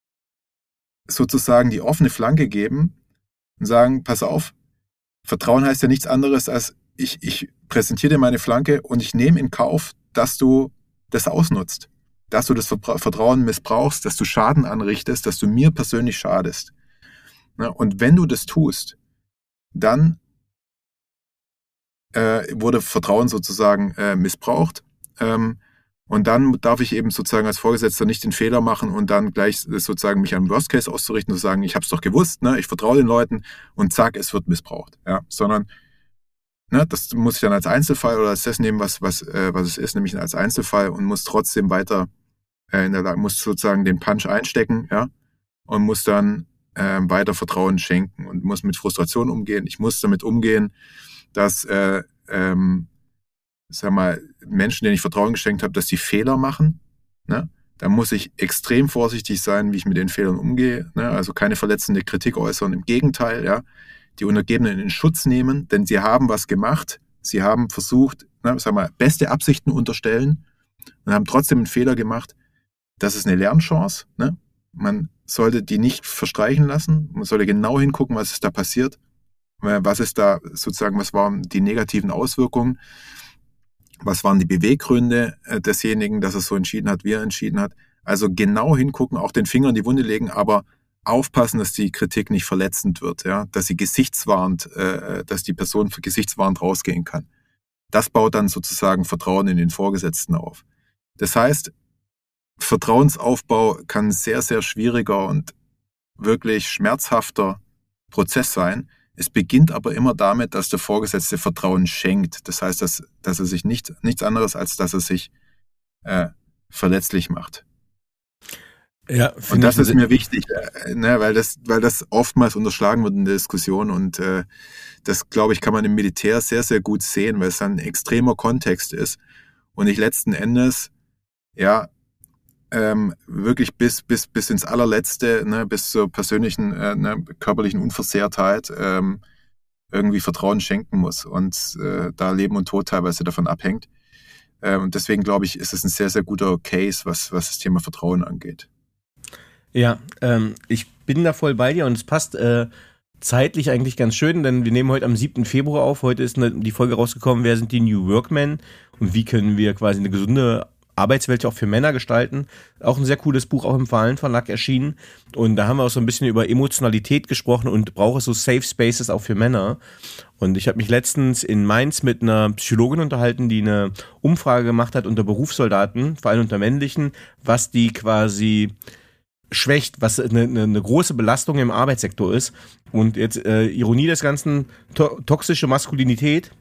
sozusagen die offene Flanke geben und sagen, pass auf, Vertrauen heißt ja nichts anderes als, ich, ich präsentiere dir meine Flanke und ich nehme in Kauf, dass du das ausnutzt, dass du das Vertrauen missbrauchst, dass du Schaden anrichtest, dass du mir persönlich schadest. Und wenn du das tust, dann äh, wurde Vertrauen sozusagen äh, missbraucht. Ähm, und dann darf ich eben sozusagen als Vorgesetzter nicht den Fehler machen und dann gleich sozusagen mich am Worst Case auszurichten und zu sagen, ich habe es doch gewusst, ne? Ich vertraue den Leuten und zack, es wird missbraucht. Ja? Sondern ne, das muss ich dann als Einzelfall oder als das nehmen, was, was, äh, was es ist, nämlich als Einzelfall und muss trotzdem weiter äh, in der Lage, muss sozusagen den Punch einstecken, ja, und muss dann äh, weiter Vertrauen schenken und muss mit Frustration umgehen. Ich muss damit umgehen, dass äh, ähm, sag mal, Menschen, denen ich Vertrauen geschenkt habe, dass die Fehler machen. Ne? Da muss ich extrem vorsichtig sein, wie ich mit den Fehlern umgehe. Ne? Also keine verletzende Kritik äußern. Im Gegenteil, ja, die Untergebenen in Schutz nehmen, denn sie haben was gemacht. Sie haben versucht, ne, sag mal, beste Absichten unterstellen und haben trotzdem einen Fehler gemacht. Das ist eine Lernchance. Ne? Man sollte die nicht verstreichen lassen. Man sollte genau hingucken, was ist da passiert. Was ist da sozusagen, was waren die negativen Auswirkungen? Was waren die Beweggründe desjenigen, dass er so entschieden hat, wie er entschieden hat? Also genau hingucken, auch den Finger in die Wunde legen, aber aufpassen, dass die Kritik nicht verletzend wird, ja, dass sie gesichtswahrend, äh, dass die Person für gesichtswahrend rausgehen kann. Das baut dann sozusagen Vertrauen in den Vorgesetzten auf. Das heißt, Vertrauensaufbau kann ein sehr, sehr schwieriger und wirklich schmerzhafter Prozess sein, Es beginnt aber immer damit, dass der Vorgesetzte Vertrauen schenkt. Das heißt, dass, dass er sich nicht, nichts anderes, als dass er sich äh, verletzlich macht. Ja, und das ist mir wichtig, äh, ne, weil das, weil das oftmals unterschlagen wird in der Diskussion und äh, das, glaube ich, kann man im Militär sehr, sehr gut sehen, weil es ein extremer Kontext ist und ich letzten Endes, ja, ähm, wirklich bis, bis, bis ins Allerletzte, ne, bis zur persönlichen, äh, ne, körperlichen Unversehrtheit ähm, irgendwie Vertrauen schenken muss und äh, da Leben und Tod teilweise davon abhängt. Äh, und deswegen, glaube ich, ist es ein sehr, sehr guter Case, was, was das Thema Vertrauen angeht. Ja, ähm, ich bin da voll bei dir und es passt äh, zeitlich eigentlich ganz schön, denn wir nehmen heute am siebten Februar auf. Heute ist eine, die Folge rausgekommen, wer sind die New Workmen und wie können wir quasi eine gesunde Arbeitswelt auch für Männer gestalten. Auch ein sehr cooles Buch, auch im Verhallen Verlag erschienen. Und da haben wir auch so ein bisschen über Emotionalität gesprochen und brauche so Safe Spaces auch für Männer. Und ich habe mich letztens in Mainz mit einer Psychologin unterhalten, die eine Umfrage gemacht hat unter Berufssoldaten, vor allem unter männlichen, was die quasi schwächt, was eine, eine, eine große Belastung im Arbeitssektor ist. Und jetzt äh, Ironie des Ganzen, to- toxische Maskulinität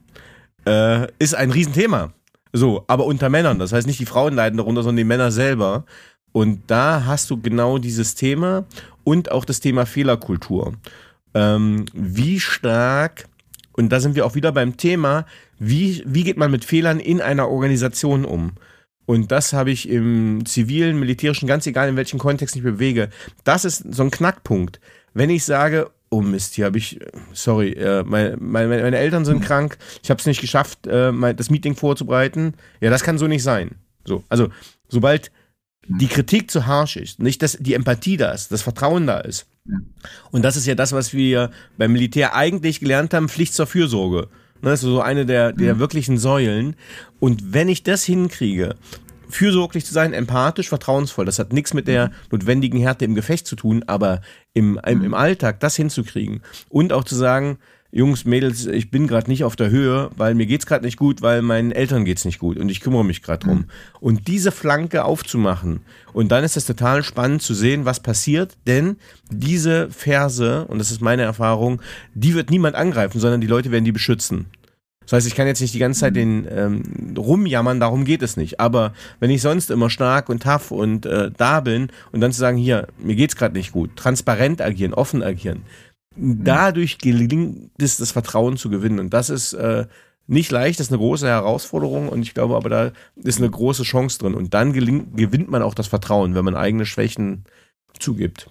äh, ist ein Riesenthema. So, aber unter Männern. Das heißt, nicht die Frauen leiden darunter, sondern die Männer selber. Und da hast du genau dieses Thema und auch das Thema Fehlerkultur. Ähm, wie stark, und da sind wir auch wieder beim Thema, wie, wie geht man mit Fehlern in einer Organisation um? Und das habe ich im zivilen, militärischen, ganz egal in welchem Kontext ich bewege. Das ist so ein Knackpunkt. Wenn ich sage, oh Mist, hier habe ich, sorry, äh, meine, meine, meine Eltern sind krank, ich habe es nicht geschafft, äh, mein, das Meeting vorzubereiten. Ja, das kann so nicht sein. So, also, sobald die Kritik zu harsch ist, nicht, dass die Empathie da ist, das Vertrauen da ist. Und das ist ja das, was wir beim Militär eigentlich gelernt haben, Pflicht zur Fürsorge. Das ist so eine der, der wirklichen Säulen. Und wenn ich das hinkriege, fürsorglich zu sein, empathisch, vertrauensvoll, das hat nichts mit der notwendigen Härte im Gefecht zu tun, aber im, im, im Alltag das hinzukriegen und auch zu sagen, Jungs, Mädels, ich bin gerade nicht auf der Höhe, weil mir geht's gerade nicht gut, weil meinen Eltern geht's nicht gut und ich kümmere mich gerade drum. Und diese Flanke aufzumachen und dann ist es total spannend zu sehen, was passiert, denn diese Verse, und das ist meine Erfahrung, die wird niemand angreifen, sondern die Leute werden die beschützen. Das heißt, ich kann jetzt nicht die ganze Zeit den ähm, rumjammern, darum geht es nicht. Aber wenn ich sonst immer stark und tough und äh, da bin und dann zu sagen, hier, mir geht's gerade nicht gut, transparent agieren, offen agieren, dadurch gelingt es, das Vertrauen zu gewinnen. Und das ist äh, nicht leicht, das ist eine große Herausforderung und ich glaube aber, da ist eine große Chance drin. Und dann gelingt, gewinnt man auch das Vertrauen, wenn man eigene Schwächen zugibt.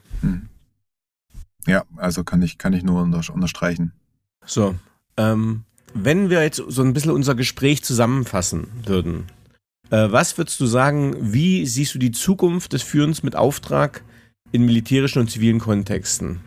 Ja, also kann ich, kann ich nur unterstreichen. So, ähm, wenn wir jetzt so ein bisschen unser Gespräch zusammenfassen würden, äh, was würdest du sagen, wie siehst du die Zukunft des Führens mit Auftrag in militärischen und zivilen Kontexten?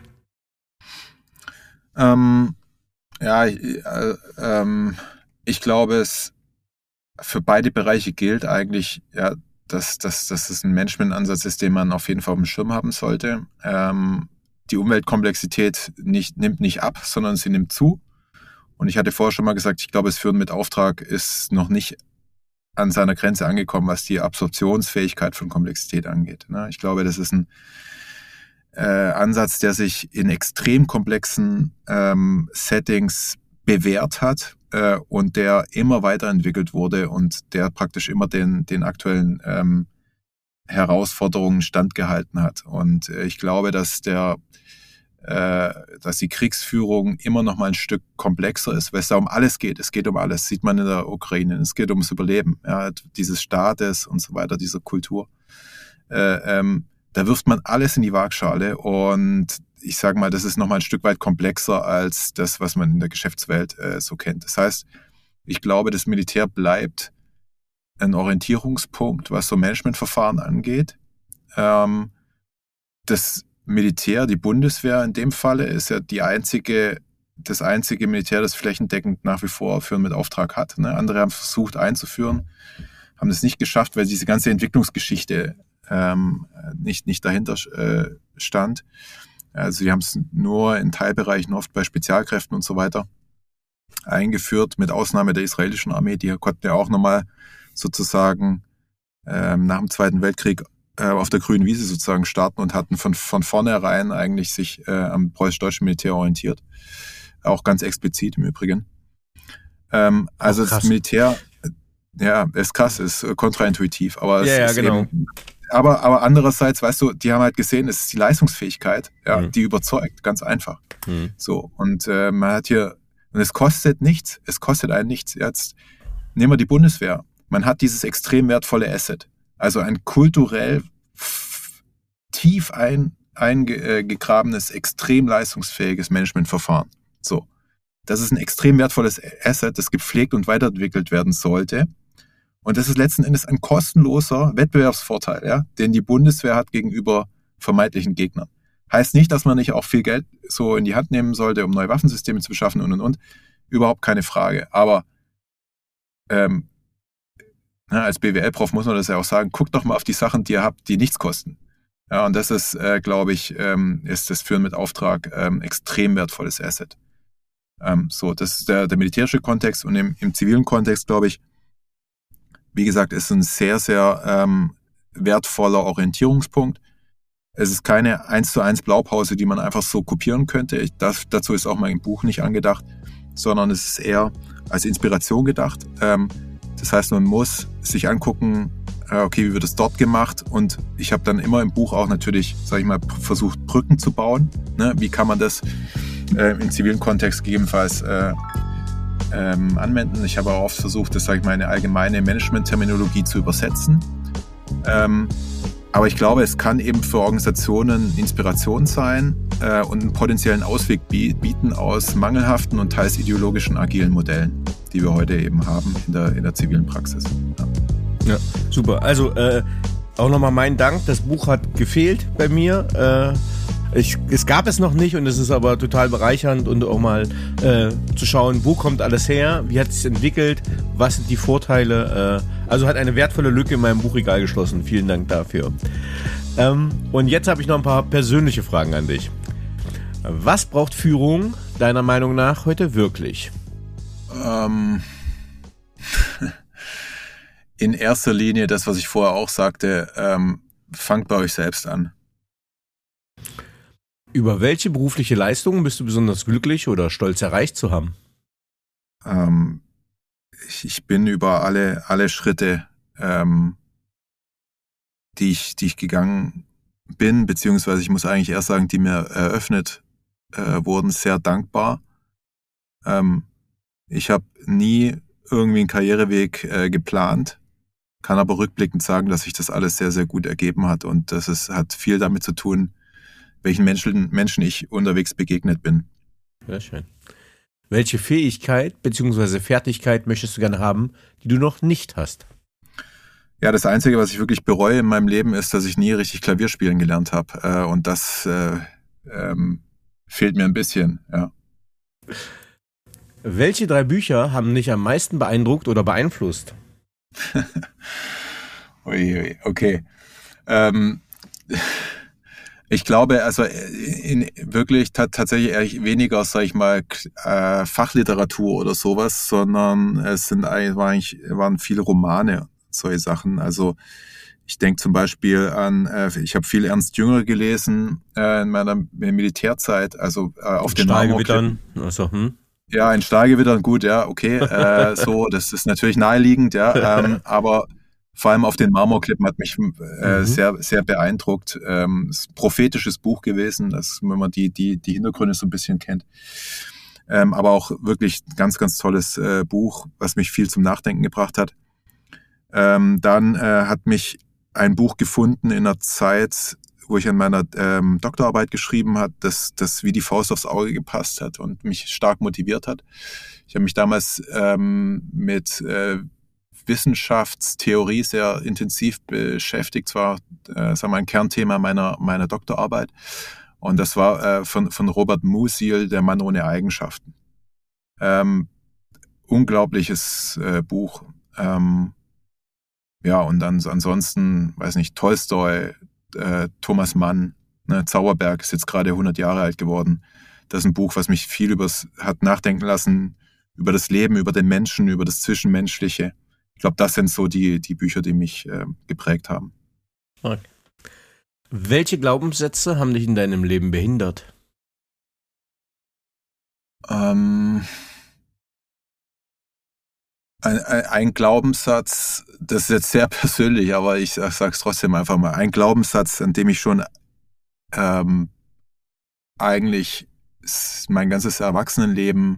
Ähm, ja, äh, ähm, ich glaube, es für beide Bereiche gilt eigentlich, ja, dass, dass, dass es ein Management-Ansatz ist, den man auf jeden Fall auf dem Schirm haben sollte. Ähm, die Umweltkomplexität nicht, nimmt nicht ab, sondern sie nimmt zu. Und ich hatte vorher schon mal gesagt, ich glaube, das Führen mit Auftrag ist noch nicht an seiner Grenze angekommen, was die Absorptionsfähigkeit von Komplexität angeht. Ich glaube, das ist ein äh, Ansatz, der sich in extrem komplexen ähm, Settings bewährt hat äh, und der immer weiterentwickelt wurde und der praktisch immer den, den aktuellen ähm, Herausforderungen standgehalten hat. Und äh, ich glaube, dass der dass die Kriegsführung immer noch mal ein Stück komplexer ist, weil es da um alles geht. Es geht um alles, das sieht man in der Ukraine. Es geht ums Überleben, ja, dieses Staates und so weiter, dieser Kultur. Äh, ähm, da wirft man alles in die Waagschale und ich sage mal, das ist noch mal ein Stück weit komplexer als das, was man in der Geschäftswelt äh, so kennt. Das heißt, ich glaube, das Militär bleibt ein Orientierungspunkt, was so Managementverfahren angeht. Ähm, das Militär, die Bundeswehr in dem Falle, ist ja die einzige, das einzige Militär, das flächendeckend nach wie vor Führen mit Auftrag hat. Ne? Andere haben versucht einzuführen, haben das nicht geschafft, weil diese ganze Entwicklungsgeschichte ähm, nicht, nicht dahinter äh, stand. Also sie haben es nur in Teilbereichen, oft bei Spezialkräften und so weiter, eingeführt, mit Ausnahme der israelischen Armee. Die konnten ja auch nochmal sozusagen ähm, nach dem Zweiten Weltkrieg auf der grünen Wiese sozusagen starten und hatten von, von vornherein eigentlich sich äh, am preußisch-deutschen Militär orientiert. auch ganz explizit im Übrigen. Ähm, also das Militär, ja, ist krass, ist kontraintuitiv, aber es ja, ja, ist genau. eben, aber, aber andererseits, weißt du, die haben halt gesehen, es ist die Leistungsfähigkeit, ja, Mhm. die überzeugt, ganz einfach. Mhm. So, und äh, man hat hier, und es kostet nichts, es kostet einen nichts. Jetzt nehmen wir die Bundeswehr. Man hat dieses extrem wertvolle Asset, also ein kulturell f- tief ein, eingegrabenes, extrem leistungsfähiges Managementverfahren. So, das ist ein extrem wertvolles Asset, das gepflegt und weiterentwickelt werden sollte. Und das ist letzten Endes ein kostenloser Wettbewerbsvorteil, ja, den die Bundeswehr hat gegenüber vermeintlichen Gegnern. Heißt nicht, dass man nicht auch viel Geld so in die Hand nehmen sollte, um neue Waffensysteme zu beschaffen und und und. Überhaupt keine Frage. Aber ähm, na, als B W L-Prof muss man das ja auch sagen, guckt doch mal auf die Sachen, die ihr habt, die nichts kosten. Ja, und das ist, äh, glaube ich, ähm, ist das Führen mit Auftrag ähm, extrem wertvolles Asset. Ähm, so, das ist der, der militärische Kontext und im, im zivilen Kontext, glaube ich, wie gesagt, ist ein sehr, sehr ähm, wertvoller Orientierungspunkt. Es ist keine eins zu eins Blaupause, die man einfach so kopieren könnte. Ich, das, dazu ist auch mein Buch nicht angedacht, sondern es ist eher als Inspiration gedacht. Ähm, das heißt, man muss sich angucken, äh, okay, wie wird es dort gemacht? Und ich habe dann immer im Buch auch natürlich, sage ich mal, versucht, Brücken zu bauen. Ne? Wie kann man das äh, im zivilen Kontext gegebenenfalls äh, ähm, anwenden? Ich habe auch oft versucht, das, sage ich mal, eine allgemeine Management-Terminologie zu übersetzen. Ähm, aber ich glaube, es kann eben für Organisationen Inspiration sein äh, und einen potenziellen Ausweg bieten aus mangelhaften und teils ideologischen agilen Modellen, die wir heute eben haben in der, in der zivilen Praxis. Ja, ja super. Also äh, auch nochmal mein Dank. Das Buch hat gefehlt bei mir. Äh, ich, es gab es noch nicht und es ist aber total bereichernd und auch mal äh, zu schauen, wo kommt alles her, wie hat es sich entwickelt, was sind die Vorteile. Äh, also hat eine wertvolle Lücke in meinem Buchregal geschlossen. Vielen Dank dafür. Ähm, und jetzt habe ich noch ein paar persönliche Fragen an dich. Was braucht Führung deiner Meinung nach heute wirklich? Ähm, in erster Linie das, was ich vorher auch sagte, ähm, fangt bei euch selbst an. Über welche berufliche Leistungen bist du besonders glücklich oder stolz erreicht zu haben? Ähm, ich, ich bin über alle, alle Schritte, ähm, die ich, die ich gegangen bin, beziehungsweise ich muss eigentlich erst sagen, die mir eröffnet äh, wurden, sehr dankbar. Ähm, ich habe nie irgendwie einen Karriereweg äh, geplant, kann aber rückblickend sagen, dass sich das alles sehr, sehr gut ergeben hat und das ist, hat viel damit zu tun, welchen Menschen, Menschen ich unterwegs begegnet bin. Sehr schön. Welche Fähigkeit bzw. Fertigkeit möchtest du gerne haben, die du noch nicht hast? Ja, das Einzige, was ich wirklich bereue in meinem Leben, ist, dass ich nie richtig Klavier spielen gelernt habe. Äh, und das äh, ähm, fehlt mir ein bisschen, ja. Welche drei Bücher haben dich am meisten beeindruckt oder beeinflusst? ui, ui, okay. Ähm, ich glaube, also in, wirklich t- tatsächlich eher weniger, sag ich mal, äh, Fachliteratur oder sowas, sondern es sind eigentlich, war eigentlich, waren viele Romane, solche Sachen. Also ich denke zum Beispiel an, äh, ich habe viel Ernst Jünger gelesen äh, in meiner Militärzeit, also äh, auf den Stahlgewittern. Achso, hm. Ja, in Stahlgewittern, gut, ja, okay, äh, so, das ist natürlich naheliegend, ja, ähm, aber vor allem auf den Marmorklippen hat mich äh, mhm. sehr, sehr beeindruckt. Ähm, es ist ein prophetisches Buch gewesen, das, wenn man die, die, die Hintergründe so ein bisschen kennt. Ähm, aber auch wirklich ein ganz, ganz tolles äh, Buch, was mich viel zum Nachdenken gebracht hat. Ähm, dann äh, hat mich ein Buch gefunden in einer Zeit, wo ich an meiner ähm, Doktorarbeit geschrieben habe, das, das wie die Faust aufs Auge gepasst hat und mich stark motiviert hat. Ich habe mich damals ähm, mit äh, Wissenschaftstheorie sehr intensiv beschäftigt. Es war äh, sagen wir mal, ein Kernthema meiner, meiner Doktorarbeit. Und das war äh, von, von Robert Musil, Der Mann ohne Eigenschaften. Ähm, unglaubliches äh, Buch. Ähm, ja, und dann ansonsten, weiß nicht, Tolstoi, äh, Thomas Mann, ne, Zauberberg ist jetzt gerade hundert Jahre alt geworden. Das ist ein Buch, was mich viel übers, hat nachdenken lassen, über das Leben, über den Menschen, über das Zwischenmenschliche. Ich glaube, das sind so die, die Bücher, die mich äh, geprägt haben. Okay. Welche Glaubenssätze haben dich in deinem Leben behindert? Ähm, ein, ein, ein Glaubenssatz, das ist jetzt sehr persönlich, aber ich sage es trotzdem einfach mal. Ein Glaubenssatz, an dem ich schon ähm, eigentlich mein ganzes Erwachsenenleben,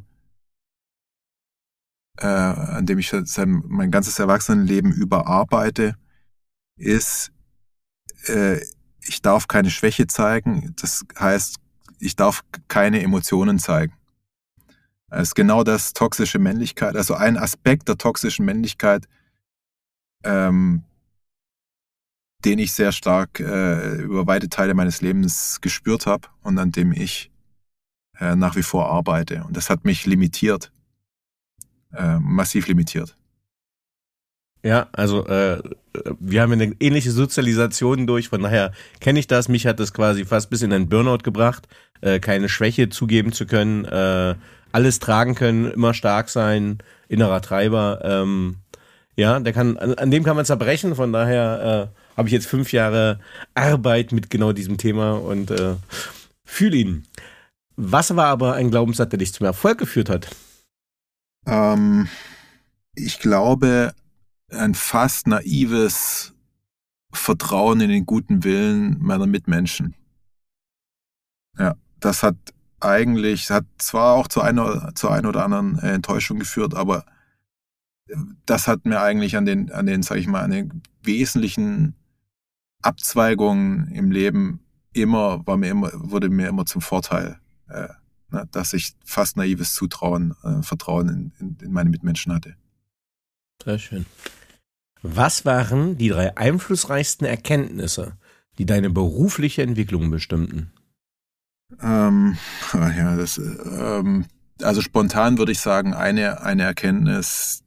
äh, an dem ich mein ganzes Erwachsenenleben überarbeite, ist, äh, ich darf keine Schwäche zeigen. Das heißt, ich darf keine Emotionen zeigen. Das ist genau das toxische Männlichkeit, also ein Aspekt der toxischen Männlichkeit, ähm, den ich sehr stark äh, über weite Teile meines Lebens gespürt habe und an dem ich äh, nach wie vor arbeite. Und das hat mich limitiert, äh, massiv limitiert. Ja, also äh, wir haben eine ähnliche Sozialisation durch, von daher kenne ich das. Mich hat das quasi fast bis in einen Burnout gebracht, äh, keine Schwäche zugeben zu können, äh, alles tragen können, immer stark sein, innerer Treiber. Ähm, ja, der kann, an, an dem kann man zerbrechen, von daher äh, habe ich jetzt fünf Jahre Arbeit mit genau diesem Thema und äh, fühle ihn. Was war aber ein Glaubenssatz, der dich zum Erfolg geführt hat? Ähm, ich glaube, ein fast naives Vertrauen in den guten Willen meiner Mitmenschen. Ja, das hat eigentlich, hat zwar auch zu einer, zu einer oder anderen Enttäuschung geführt, aber das hat mir eigentlich an den, an den, sag ich mal, an den wesentlichen Abzweigungen im Leben immer, war mir immer, wurde mir immer zum Vorteil, äh, ne, dass ich fast naives Zutrauen, äh, Vertrauen in, in, in meine Mitmenschen hatte. Sehr schön. Was waren die drei einflussreichsten Erkenntnisse, die deine berufliche Entwicklung bestimmten? Ähm, ja, das, ähm, also spontan würde ich sagen, eine, eine Erkenntnis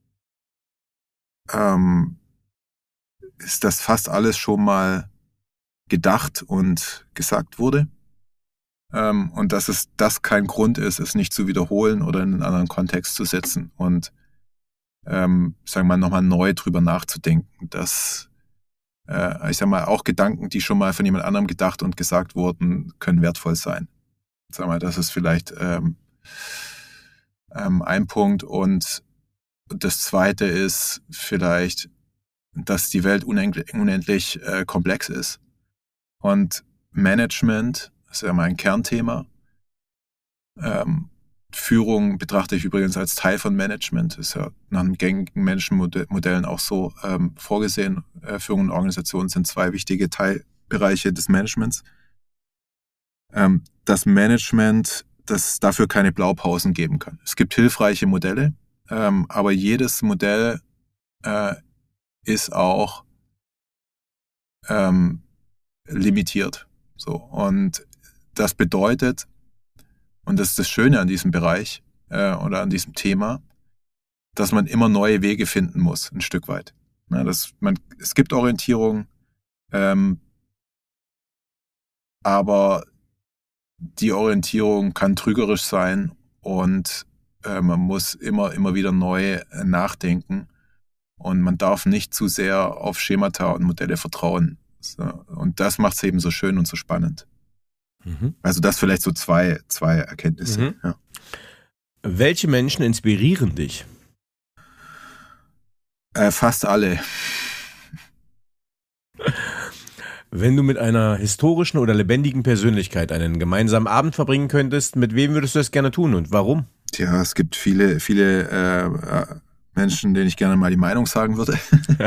ähm, ist, dass fast alles schon mal gedacht und gesagt wurde. Ähm, und dass es das kein Grund ist, es nicht zu wiederholen oder in einen anderen Kontext zu setzen und ähm, sagen wir mal, nochmal neu drüber nachzudenken, dass äh, ich sag mal, auch Gedanken, die schon mal von jemand anderem gedacht und gesagt wurden, können wertvoll sein. Sag mal, das ist vielleicht ähm, ähm, ein Punkt. Und das zweite ist vielleicht, dass die Welt unendlich, unendlich äh, komplex ist. Und Management ist ja mein Kernthema. Ähm, Führung betrachte ich übrigens als Teil von Management. Ist ja nach den gängigen Menschenmodellen auch so ähm, vorgesehen. Äh, Führung und Organisation sind zwei wichtige Teilbereiche des Managements. Ähm, das Management, das dafür keine Blaupausen geben kann. Es gibt hilfreiche Modelle, ähm, aber jedes Modell äh, ist auch ähm, limitiert. So. Und das bedeutet, und das ist das Schöne an diesem Bereich äh, oder an diesem Thema, dass man immer neue Wege finden muss, ein Stück weit. Ja, das, man, es gibt Orientierung, ähm, aber die Orientierung kann trügerisch sein und äh, man muss immer, immer wieder neu äh, nachdenken und man darf nicht zu sehr auf Schemata und Modelle vertrauen. So, und das macht es eben so schön und so spannend. Mhm. Also das vielleicht so zwei, zwei Erkenntnisse. Mhm. Ja. Welche Menschen inspirieren dich? Äh, fast alle. Wenn du mit einer historischen oder lebendigen Persönlichkeit einen gemeinsamen Abend verbringen könntest, mit wem würdest du das gerne tun und warum? Tja, es gibt viele, viele äh, Menschen, denen ich gerne mal die Meinung sagen würde.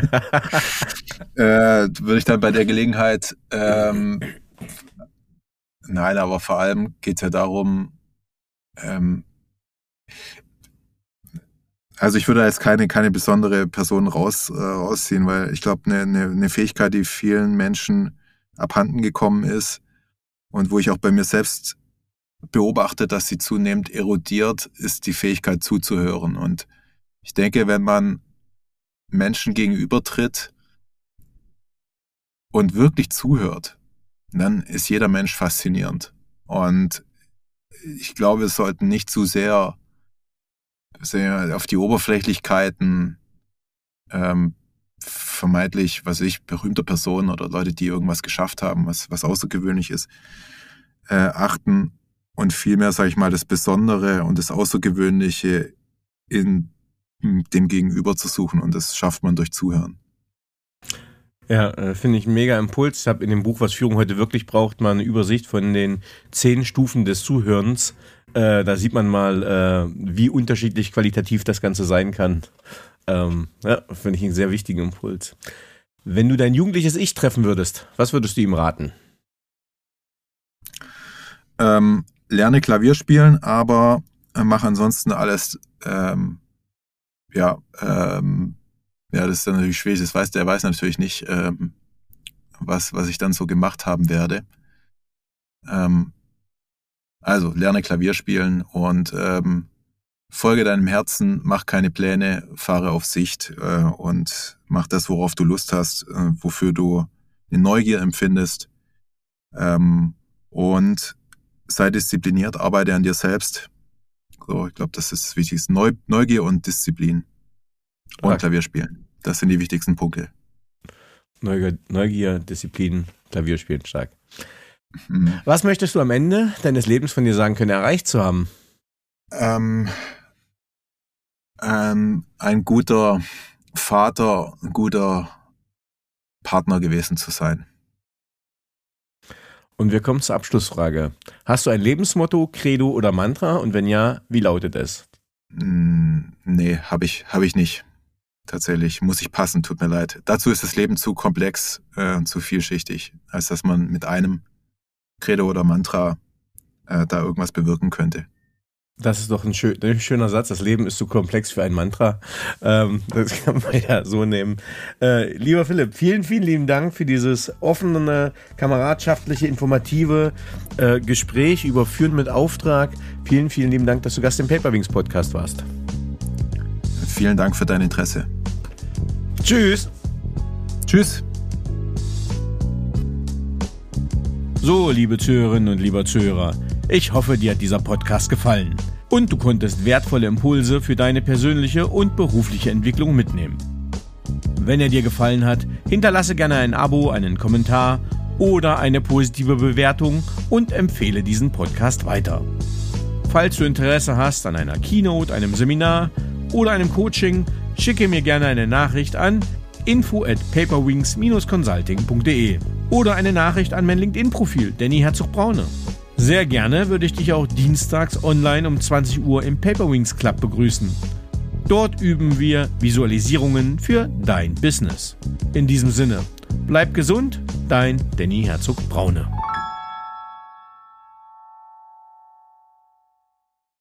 äh, würde ich dann bei der Gelegenheit ähm, nein, aber vor allem geht es ja darum, ähm, also ich würde jetzt keine, keine besondere Person raus, äh, rausziehen, weil ich glaube, eine, eine, eine Fähigkeit, die vielen Menschen abhanden gekommen ist und wo ich auch bei mir selbst beobachte, dass sie zunehmend erodiert, ist die Fähigkeit zuzuhören. Und ich denke, wenn man Menschen gegenübertritt und wirklich zuhört, dann ist jeder Mensch faszinierend. Und ich glaube, wir sollten nicht zu sehr, sehr auf die Oberflächlichkeiten ähm, vermeintlich, was weiß ich, berühmter Personen oder Leute, die irgendwas geschafft haben, was, was außergewöhnlich ist, äh, achten, und vielmehr, sage ich mal, das Besondere und das Außergewöhnliche in dem Gegenüber zu suchen, und das schafft man durch Zuhören. Ja, äh, finde ich ein mega Impuls. Ich habe in dem Buch, was Führung heute wirklich braucht, mal eine Übersicht von den zehn Stufen des Zuhörens. Äh, da sieht man mal, äh, wie unterschiedlich qualitativ das Ganze sein kann. Ähm, ja, finde ich einen sehr wichtigen Impuls. Wenn du dein jugendliches Ich treffen würdest, was würdest du ihm raten? Ähm, lerne Klavier spielen, aber mach ansonsten alles, ähm, ja, ähm, ja, das ist dann natürlich schwierig, das weiß, der weiß natürlich nicht, ähm, was, was ich dann so gemacht haben werde. Ähm, also, lerne Klavier spielen und ähm, folge deinem Herzen, mach keine Pläne, fahre auf Sicht äh, und mach das, worauf du Lust hast, äh, wofür du eine Neugier empfindest, ähm, und sei diszipliniert, arbeite an dir selbst. So, ich glaube, das ist das Wichtigste. Neu, Neugier und Disziplin. Und okay. Klavier spielen. Das sind die wichtigsten Punkte. Neugier, Neugier Disziplin, Klavier spielen, stark. Mhm. Was möchtest du am Ende deines Lebens von dir sagen können, erreicht zu haben? Ähm, ähm, ein guter Vater, ein guter Partner gewesen zu sein. Und wir kommen zur Abschlussfrage. Hast du ein Lebensmotto, Credo oder Mantra? Und wenn ja, wie lautet es? Nee, habe ich, hab ich nicht. Tatsächlich, muss ich passen, tut mir leid. Dazu ist das Leben zu komplex äh, und zu vielschichtig, als dass man mit einem Credo oder Mantra äh, da irgendwas bewirken könnte. Das ist doch ein, schön, ein schöner Satz. Das Leben ist zu komplex für ein Mantra. Ähm, das kann man ja so nehmen. Äh, lieber Philipp, vielen, vielen lieben Dank für dieses offene, kameradschaftliche, informative äh, Gespräch über Führen mit Auftrag. Vielen, vielen lieben Dank, dass du Gast im Paperwings Podcast warst. Vielen Dank für dein Interesse. Tschüss. Tschüss. So, liebe Zuhörerinnen und lieber Zuhörer, ich hoffe, dir hat dieser Podcast gefallen und du konntest wertvolle Impulse für deine persönliche und berufliche Entwicklung mitnehmen. Wenn er dir gefallen hat, hinterlasse gerne ein Abo, einen Kommentar oder eine positive Bewertung und empfehle diesen Podcast weiter. Falls du Interesse hast an einer Keynote, einem Seminar oder einem Coaching, schicke mir gerne eine Nachricht an info at paperwings dash consulting punkt de oder eine Nachricht an mein LinkedIn-Profil Danny Herzog-Braune. Sehr gerne würde ich dich auch dienstags online um zwanzig Uhr im Paperwings Club begrüßen. Dort üben wir Visualisierungen für dein Business. In diesem Sinne, bleib gesund, dein Danny Herzog-Braune.